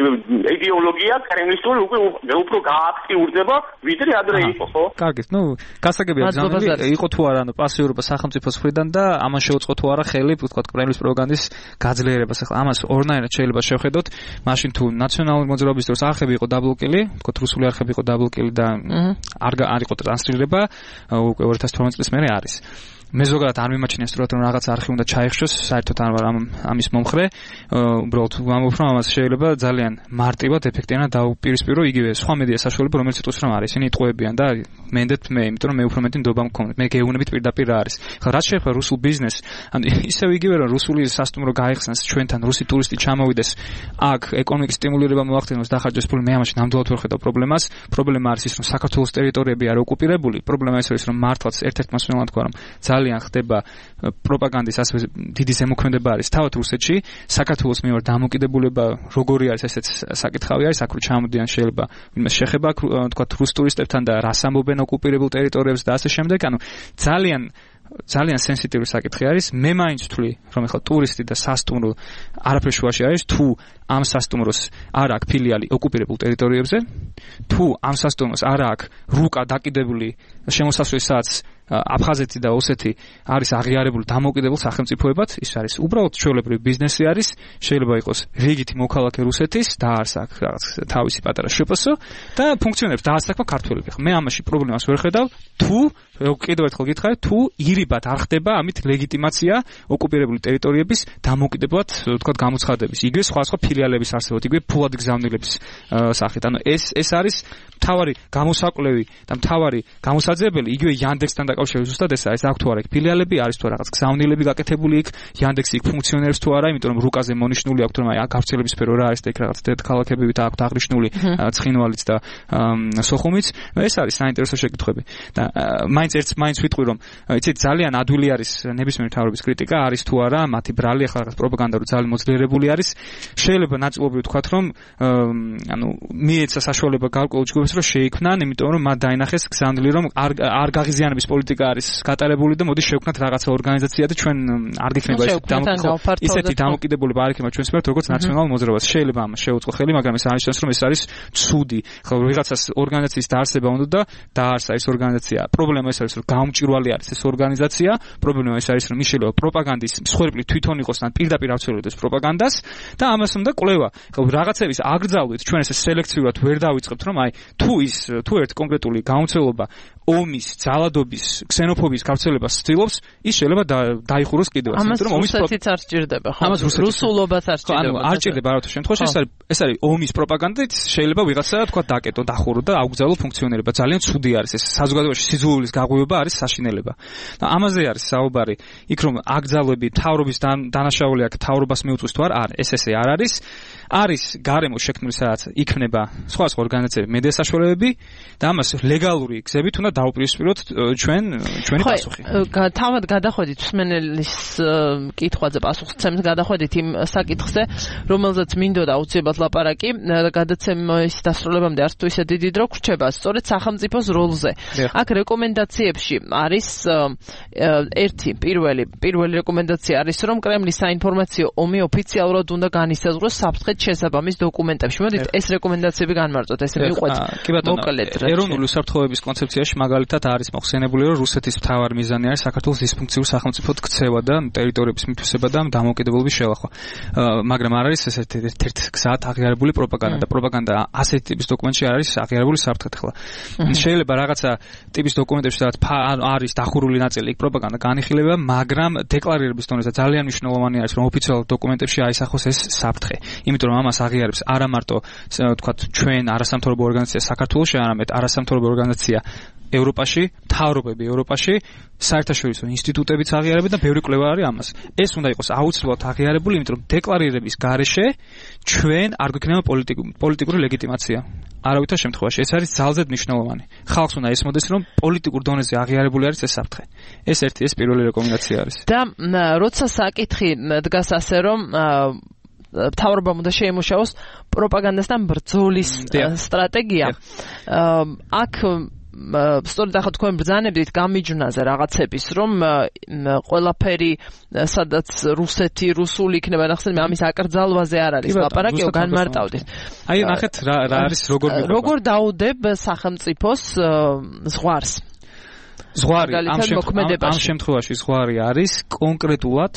იდეოლოგია კრემლისტული უკვე უფრო გააქტიურდება ვიდრე ადრე იყო, ხო? კარგით, ნუ გასაგებია ბრძანები იყო თუ არა, ანუ პასიურობა სახელმწიფოს მხრიდან და ამან შეუწყო თუ არა ხელი, ვთქვათ, კრემლის პროპაგანდის გაძლიერებას. ახლა ამას ორნაირად შეიძლება შევხედოთ, მაშინ თუ ნაციონალური მოძრაობის დროს არხები იყო დაბლოკილი, ვთქვათ, რუსული არხები იყო დაბლოკილი და არ არ იყო ტრანსლირება, უკვე ორი ათას თორმეტ წლის მერე არის. მე ზოგადად არ მიმაჩნია სწორად რომ რაღაც არხი უნდა ჩაიხშოს, საერთოდ არ ვარ ამის მომხრე. უბრალოდ ვამბობ რომ ამას შეიძლება ძალიან მარტივად, ეფექტიანად დაუპირისპირო იგივე სხვა მედია საშუალება, რომელიც იტყვის რომ არის, ისინი იტყუებიან და მენდეთ მე, იმიტომ რომ მე უფრო მეტი ნდობა მქონდა. მე გეუბნებით პირდაპირ რა არის. ხა რაც შეეხება რუსულ ბიზნესს, ანუ ისევ იგივე რომ რუსული სასტუმრო გაიხსნას ჩვენთან, რუსი ტურისტი ჩამოვიდეს, აქ ეკონომიკის სტიმულირება მოახდინოს, დახარჯოს ფული, მე ამაში ნამდვილად ვერ ხედავ პრობლემას. პრობლემა არის ის რომ საქართველოს ტერიტორიები არის ოკუპირებული, პრობლემა ის არის რომ მართლაც ერთ-ერთ მასშტაბურად თქვა რომ ძალიან ხდება პროპაგანდის ასე დიდი ზემოქმედება არის თავად რუსეთში, საქართველოს მიერ დამოკიდებულება როგორი არის, ესეც საკითხავი არის, აქ რო ჩამოდიან შეიძლება ვინმე შეხება თქვა რუს ტურისტებთან და რას ამბობენ ოკუპირებულ ტერიტორიებზე და ასე შემდეგ, ანუ ძალიან ძალიან სენსიტივური საკითხი არის. მე მაინც ვთვლი რომ ეხლა ტურისტი და სასტუმრო არაფერ შუაში არის, თუ ამ სასტუმროს არ აქვს ფილიალი ოკუპირებულ ტერიტორიებზე, თუ ამ სასტუმროს არ აქვს რუკა დაკიდებული შემოსასვლელი საათს აფხაზეთი და ოსეთი არის აღიარებული დამოუკიდებელ სახელმწიფოებად, ის არის უბრალოდ ჩვეულებრივი ბიზნესი არის, შეიძლება იყოს რიგითი მოქალაქე რუსეთის და არს აქვს რაღაც თავისი პატარა შპს და ფუნქციონირებს და არს აქვს ქართველები. მე ამაში პრობლემას ვერ ხედავ, თუ კიდევ ერთხელ გითხარი, თუ ირიბად არ ხდება ამით ლეგიტიმაცია ოკუპირებული ტერიტორიების დამოუკიდებლად, ვთქვათ, გამოცხადების. იგივე სხვა სხვა ფილიალების არსებობთ, იგივე ფულად გზავნილების სახით. ანუ ეს ეს არის მთავარი გამოსაკვლევი და მთავარი გამოსაძიებელი, იგივე Yandex-თან დაკავშირებით ზუსტად ეს არის, აქვს თუ არა ფილიალები, არის თუ რაღაც გზავნილები გაკეთებული იქ, Yandex-ი იქ ფუნქციონირებს თუ არა, იმიტომ რომ რუკაზე მონიშნული აქვს, რომ აი გავრცელების სფერო რა არის და იქ რაღაც დედაქალაქებივით აქვს აღნიშნული ცხინვალიც და სოხუმიც. ეს არის საინტერესო შეკითხვები. და მაინც ერთს მაინც ვიტყვი რომ იცით ძალიან ადვილი არის ნებისმიერი მთავრობის კრიტიკა, არის თუ არა მათი ბრალი ახლა რაღაც პროპაგანდა რო ძალიან მოძლიერებული არის. შეიძლება ნაწილობრივ ვთქვათ რომ ანუ მიეცა საშუალება გარკვეულ ჯგუფებს რომ შეიქმნან, იმიტომ რომ მათ დაინახეს გზავნილი რომ არ არ გაღიზიანების პოლიტიკა არის გატარებული და მოდი შევქმნათ რაღაცა ორგანიზაცია და ჩვენ არ გიქნება ისეთი დამოკიდებულება არ იქნება ჩვენს მიმართ როგორც ნაციონალურ მოძრაობას. შეიძლება ამას შეუწყო ხელი, მაგრამ ეს არის რომ ეს არის ცუდი. ხო ვიღაცას ორგანიზაციის დაარსება უნდა და დაარსა ეს ორგანიზაცია. პრობლემა ეს არის რომ გაუმჭირვალი არის ეს ორგანიზაცია. პრობლემა ეს არის რომ ის შეიძლება პროპაგანდის მსხვერპლი თვითონ იყოს ან პირდაპირ ავცელოდეს პროპაგანდას და ამას უნდა კვლევა. ხო რაღაცების აკრძალვით ჩვენ ეს სელექციურად ვერ დავიწყებთ რომ აი თუ ის თუ ერთ კონკრეტული გაუმცელობა ომის, ძალადობის, ქსენოფობიის გავრცელებას ცდილობს, ის შეიძლება დაიხუროს კიდევაც. ამას რუსეთიც არ სჭირდება, ხო? ამას რუსულობაც არ სჭირდება. ანუ არ სჭირდება არათუ შემთხვევაში, ეს არის ეს არის ომის პროპაგანდით, შეიძლება ვიღაცა თქვა დაკეტო, დახურო და აუგზავნო ფუნქციონირება. ძალიან ცუდი არის ეს. საზოგადოებაში სიძულვილის გაღვივება არის საშინელება. და ამაზე არის საუბარი. იქ რომ აკრძალვები, თავრობის დანაშაული აქ თავრობას მიუწვის თუ არ არის, ეს ესე არ არის. არის გარემო შექმნილი, სადაც იქნება სხვა სხვა ორგანიზაციები, მედია საშუალებები და ამას ლეგალური გზებით უნდა დაუპირისპიროთ ჩვენ ჩვენ ჩვენი პასუხი. თავად გადახვედით მსმენელის კითხვაზე პასუხს გადახვედით იმ საკითხზე, რომელზეც მინდოდა აუცილებლად ლაპარაკი, გადაცემის დასრულებამდე არც თუ ისე დიდი დრო გრჩება, სწორედ სახელმწიფოს როლზე. აქ რეკომენდაციებში არის ერთი პირველი პირველი რეკომენდაცია არის, რომ კრემლის საინფორმაციო ომი ოფიციალურად უნდა განისაზღვროს საფრთხეთ შესაბამის დოკუმენტებში. მოდით ეს რეკომენდაციები განმარტოთ, ესე მიყვეთ. მოკლედ, ეროვნული უსაფრთხოების კონცეფციაში მაგალითად არის მოხსენებული, რომ რუსეთის მთავარი მიზანი არის საქართველოს დისფუნქციურ სახელმწიფოდ ქცევა და ტერიტორიების მითვისება და დამოუკიდებლობის შელახვა. მაგრამ არ არის ესეთი ერთ-ერთი გზად აღიარებული პროპაგანდა და პროპაგანდა ასეთი ტიპის დოკუმენტში არის აღიარებული საფრთხეთ. ახლა შეიძლება რაღაცა ტიპის დოკუმენტებში სადაც არის დახურული ნაწილი იქ პროპაგანდა განიხილება, მაგრამ დეკლარირების დონეზე ძალიან მნიშვნელოვანი არის, რომ ოფიციალურ დოკუმენტებში აისახოს ეს საფრთხე. იმიტომ რომ ამას აღიარებს არა მარტო თქვათ ჩვენ არასამთავრობო ორგანიზაცია საქართველოში, არამედ არასამთავრობო ორგანიზაცია ევროპაში, მთავრობები ევროპაში, საერთაშორისო ინსტიტუტებიც აღიარებენ და ბევრი კვლევა არის ამას. ეს უნდა იყოს აუცილებლად აღიარებული, იმიტომ რომ დეკლარირების გარეშე ჩვენ არ გვექნება პოლიტიკური ლეგიტიმაცია. არავითარ შემთხვევაში ეს არის ძალზედ მნიშვნელოვანი. ხალხს უნდა ესმოდეს, რომ პოლიტიკურ დონეზე აღიარებული არის ეს საფრთხე. ეს ერთი ეს პირველი რეკომენდაცია არის. და როცა საკითხი დგას ასე, რომ მთავრობამ უნდა შეიმუშაოს პროპაგანდასთან ბრძოლის სტრატეგია. აქ სწორედ ახლა თქვენ ბრძანებდით გამიჯვნაზე რაღაცების, რომ ყველაფერი სადაც რუსეთი, რუსული იქნება, ნახსენები ამის აკრძალვაზე არ არის ლაპარაკი, განმარტავდით. აი, ნახეთ რა რა არის როგორ როგორ დაუდებ სახელმწიფოს ზღვარს. ზღვარი ამ შემთხვევაში ზღვარი არის კონკრეტულად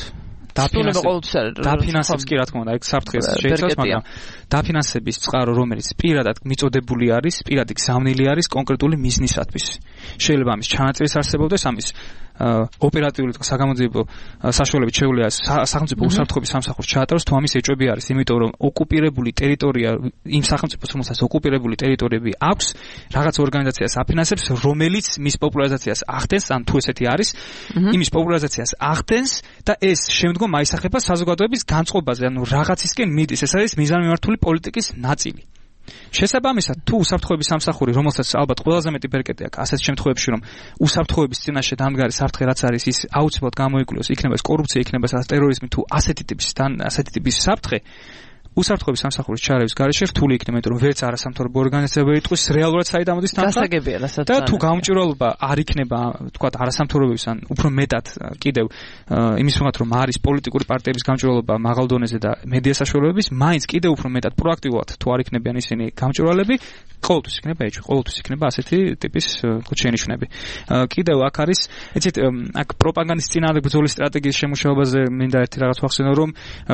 დაფინანსებს კი რა თქმა უნდა, ეგ საფრთხეს შეიცავს, მაგრამ დაფინანსების წყარო, რომელიც პირადად მიწოდებული არის, პირადი გზავნილი არის კონკრეტული მიზნისათვის. შეიძლება ამის ჩანაწერის არსებობდეს, ამის ოპერატიული საგამოძიებო საშუალებებით შეუძლია სახელმწიფო უსაფრთხოების სამსახურს ჩაატაროს, თუ ამის ეჭვები არის, იმიტომ რომ ოკუპირებული ტერიტორია იმ სახელმწიფოს, რომელსაც ოკუპირებული ტერიტორიები აქვს, რაღაც ორგანიზაციას აფინანსებს, რომელიც მის პოპულარიზაციას ახდენს, ან თუ ესეთი არის, იმის პოპულარიზაციას ახდენს და ეს შემდგომ აისახება საზოგადოების განწყობაზე, ანუ რაღაცისკენ მიდის. ეს არის მიზანმიმართული პოლიტიკის ნაწილი. შესაბამისად, თუ უსაფრთხოების სამსახური, რომელსაც ალბათ ყველაზე მეტი ბერკეტი აქვს ასეთ შემთხვევებში, რომ უსაფრთხოების წინაშე დამდგარი საფრთხე რაც არის, ის აუცილებლად გამოიკვლიოს, იქნება ეს კორუფცია, იქნება ეს ტერორიზმი, თუ ასეთი ტიპის ასეთი ტიპის საფრთხე, უსაფრთხოების სამსახურის ჩარევის გარეშე რთული იქნება, იმიტომ რომ ვერც არასამთავრობო ორგანიზაციები ვერ იტყვის რეალურად საით ამოდის თანხა. გასაგებია, რასაც და თუ გამჭვირვალობა არ იქნება, თქვათ, არასამთავრობოების ან უფრო მეტად კიდევ იმის მიმართ, რომ არის პოლიტიკური პარტიების გამჭვირვალობა მაღალ დონეზე და მედია საშუალებების, მაინც კიდევ უფრო მეტად პროაქტიულად თუ არ იქნებიან ისინი გამჭვირვალები, ყოველთვის იქნება ეჭვი, ყოველთვის იქნება ასეთი ტიპის შენიშვნები. კიდევ აქ არის, ეცეთ აქ პროპაგანდის წინააღმდეგ ბრძოლის სტრატეგიის შემუშავებაზე მინდა ერთი რაღაც ვახსენო, რომ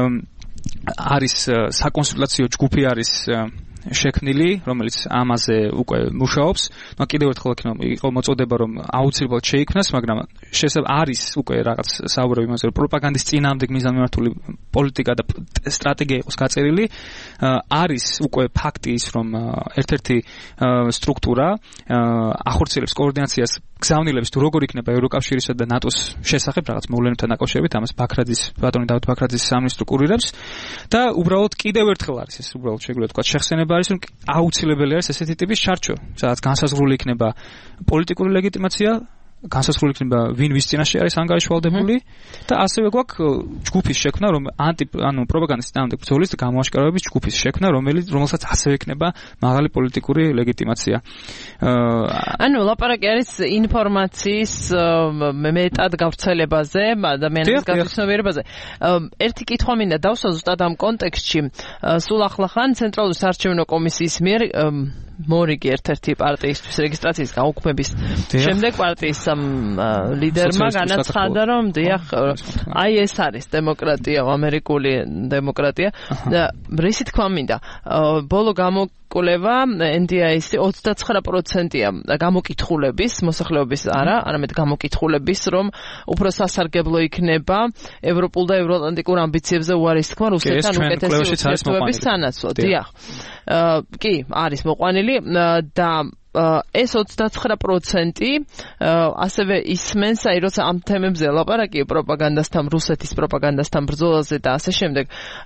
არის საკონსულტაციო ჯგუფი არის შექმნილი, რომელიც ამაზე უკვე მუშაობს. ნუ კიდევ ერთხელ იყო მოწოდება, რომ აუცილებლად შეიქმნას, მაგრამ შესაძლოა არის უკვე რაღაც საუბრები იმაზე, რომ პროპაგანდის წინააღმდეგ მიზანმიმართული პოლიტიკა და სტრატეგია იყოს გაწერილი. არის უკვე ფაქტი ის, რომ ერთ-ერთი სტრუქტურა ახორციელებს კოორდინაციას გზავნილებს თუ როგორ იქნება ევროკავშირისა და ნატოს შესახებ რაღაც მოვლენებთან დაკავშირებით, ამას ბაქრაძის ბატონი დავით ბაქრაძის სამინისტრო კურირებს და უბრალოდ კიდევ ერთხელ არის ეს უბრალოდ შეგვიძლია თქვა შეხსენება არის, რომ აუცილებელი არის ესეთი ტიპის ჩარჩო, სადაც განსაზღვრული იქნება პოლიტიკური ლეგიტიმაცია, განსაზღვრული იქნება ვინ ვის წინაშე არის ანგარიშვალდებული და ასევე გვაქვს ჯგუფის შექმნა, რომ ანტი ანუ პროპაგანდის წინააღმდეგ ბრძოლის გამოაშკარავების ჯგუფის შექმნა, რომელიც რომელსაც ასევე ექნება მაღალი პოლიტიკური ლეგიტიმაცია. ანუ ლაპარაკი არის ინფორმაციის მეტად გავრცელებაზე, ადამიანების გაცნობიერებაზე. ერთი კითხვა მინდა დავსვა ზუსტად ამ კონტექსტში. სულ ახლახან ცენტრალური საარჩევნო კომისიის მიერ მორიგი ერთ-ერთი პარტიისთვის რეგისტრაციის გაუქმების შემდეგ პარტიის ლიდერმა განაცხადა, რომ დიახ, აი ეს არის დემოკრატია, ამერიკული დემოკრატია და რისი თქვა მინდა. ბოლო გამოკვლევა ენ დი აი ესი ოცდაცხრა პროცენტია გამოკითხულების, მოსახლეობის არა, არამედ გამოკითხულების, რომ უფრო სასარგებლო იქნება ევროპულ და ევროატლანტიკურ ამბიციებზე უარის თქმა რუსეთთან უკეთესი ურთიერთობების სანაცვლოდ. დიახ. კი, არის მოყვანილი და ეს ოცდაცხრა პროცენტი ასევე ისმენს, აი როცა ამ თემებზე ლაპარაკია პროპაგანდასთან, რუსეთის პროპაგანდასთან ბრძოლაზე და ასე შემდეგ,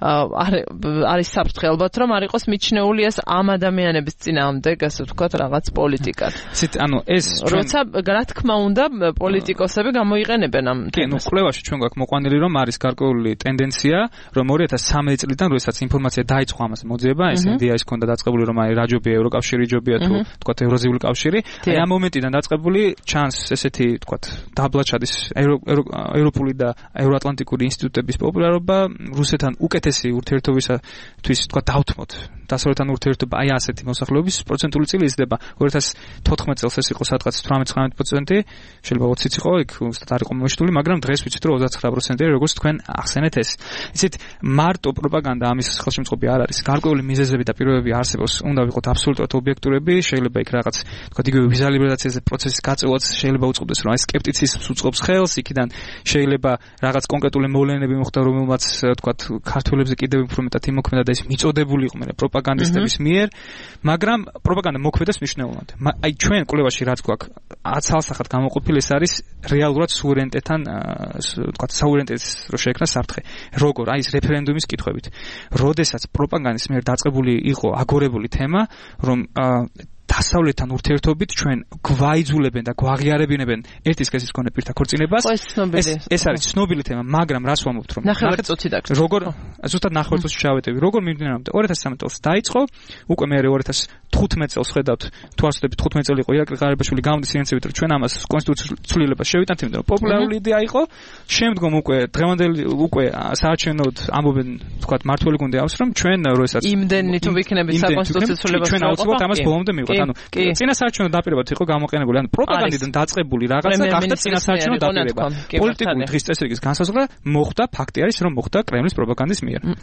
არის საფრთხე ალბათ რომ არ იყოს მიჩნეული ეს ამ ადამიანების წინააღმდეგ, ასე ვთქვათ, რაღაც პოლიტიკად. ისეთ, ანუ ეს როცა რა თქმა უნდა პოლიტიკოსები გამოიყენებენ ამ თემას. კი, ნუ კვლევაში ჩვენ გვაქვს მოყვანილი რომ არის გარკვეული ტენდენცია, რომ ორი ათას სამი წლიდან როდესაც ინფორმაცია დაიწყო ამას მოძიება, ეს ინდიას ქონდა დაწყებული რომ აი რა ჯობია ევროკავშირი ჯობია თუ თქვათ ევროზიული კავშირი, აი ამ მომენტიდან დაწყებული ჩანს ესეთი თქვათ დაბლა ჩადის ევროპული და ევროატლანტიკური ინსტიტუტების პოპულარობა რუსეთთან უკეთესი ურთიერთობისათვის თქვათ დავთმოთ დასავლეთთან ურთიერთობა აი ასეთი მოსახლეობის პროცენტული წილი იზრდება ორი ათას თოთხმეტ წელს ეს იყო სადღაც თვრამეტ ცხრამეტ პროცენტი შეიძლება ოციც იყო იქ უბრალოდ არ იყო მოშთული მაგრამ დღეს ვიცით რომ ოცდაცხრა პროცენტია როგორც თქვენ ახსენეთ ეს იცით მარტო პროპაგანდა ამის ხელშემწყობი არ არის გარკვეული მიზეზები და პირობები არსებობს უნდა ვიყოთ აბსოლუტურად ობიექტურები შეიძლება იქ რაღაც თქვათ იგივე ვიზუალიზაციაზე პროცესის გაწევაც შეიძლება უწყობდეს რომ აი სკეპტიციზმს უწყობს ხელს იქიდან შეიძლება რაღაც კონკრეტული მოვლენები მოხდა რომელმაც თქვათ ქართველებზე კიდევ უფრო მეტად იმოქმედა და ეს მიწოდებული იყო მე პროპაგანდისტების მიერ მაგრამ პროპაგანდა მოქმედებს მნიშვნელოვნად აი ჩვენ კვლევაში რაც გვაქვს აცალსახად გამოყოფილი ეს არის რეალურად სუვერენიტეტთან თქვათ სუვერენიტეტის რო შეექმნა საფრთხე როგორ აი ეს რეფერენდუმის კითხვებით როდესაც პროპაგანდის მიერ დაწყებული იყო აგორებული თემა რომ დასავლეთთან ურთიერთობით ჩვენ გვაიძულებენ და გვაღიარებინებენ ერთის კესის მქონე პირთა ქორწინებას ეს ეს არის ცნობილი თემა მაგრამ რას ვამბობთ რომ ნახევარი წუთი დაგჭირდა როგორ ზუსტად ნახევარი წუთი ჩავეტევი როგორ მიმდინარეობდა ორი ათას სამი წელს დაიწყო უკვე მე ორი ათას თხუთმეტ წელს ხედავთ თუ არ ვცდები თხუთმეტ წელი იყო ირაკლი ღარიბაშვილი გამოდის ინიციატივით რომ ჩვენ ამას კონსტიტუციურ ცვლილებას შევიტანთ იმიტომ რომ პოპულარული იდეა იყო შემდგომ უკვე დღევანდელი უკვე საარჩევნოდ ამბობენ თქვათ მართველი გუნდი აქვს რომ ჩვენ როდესაც იმდენი თუ ვიქნებით საკონსტიტუციო ცვლილებას ჩვენ აუცილებლად ამას ბოლომდე მივიღოთ ანუ წინასაარჩევნო დაპირებად იყო გამოყენებული ანუ პროპაგანდიდან დაწყებული რაღაცა გახდა წინასაარჩევნო დაპირება პოლიტიკური დღის წესრიგის განსაზღვრა მოხდა ფაქტი არის რომ მოხდა კრემლის პროპაგანდის მიერ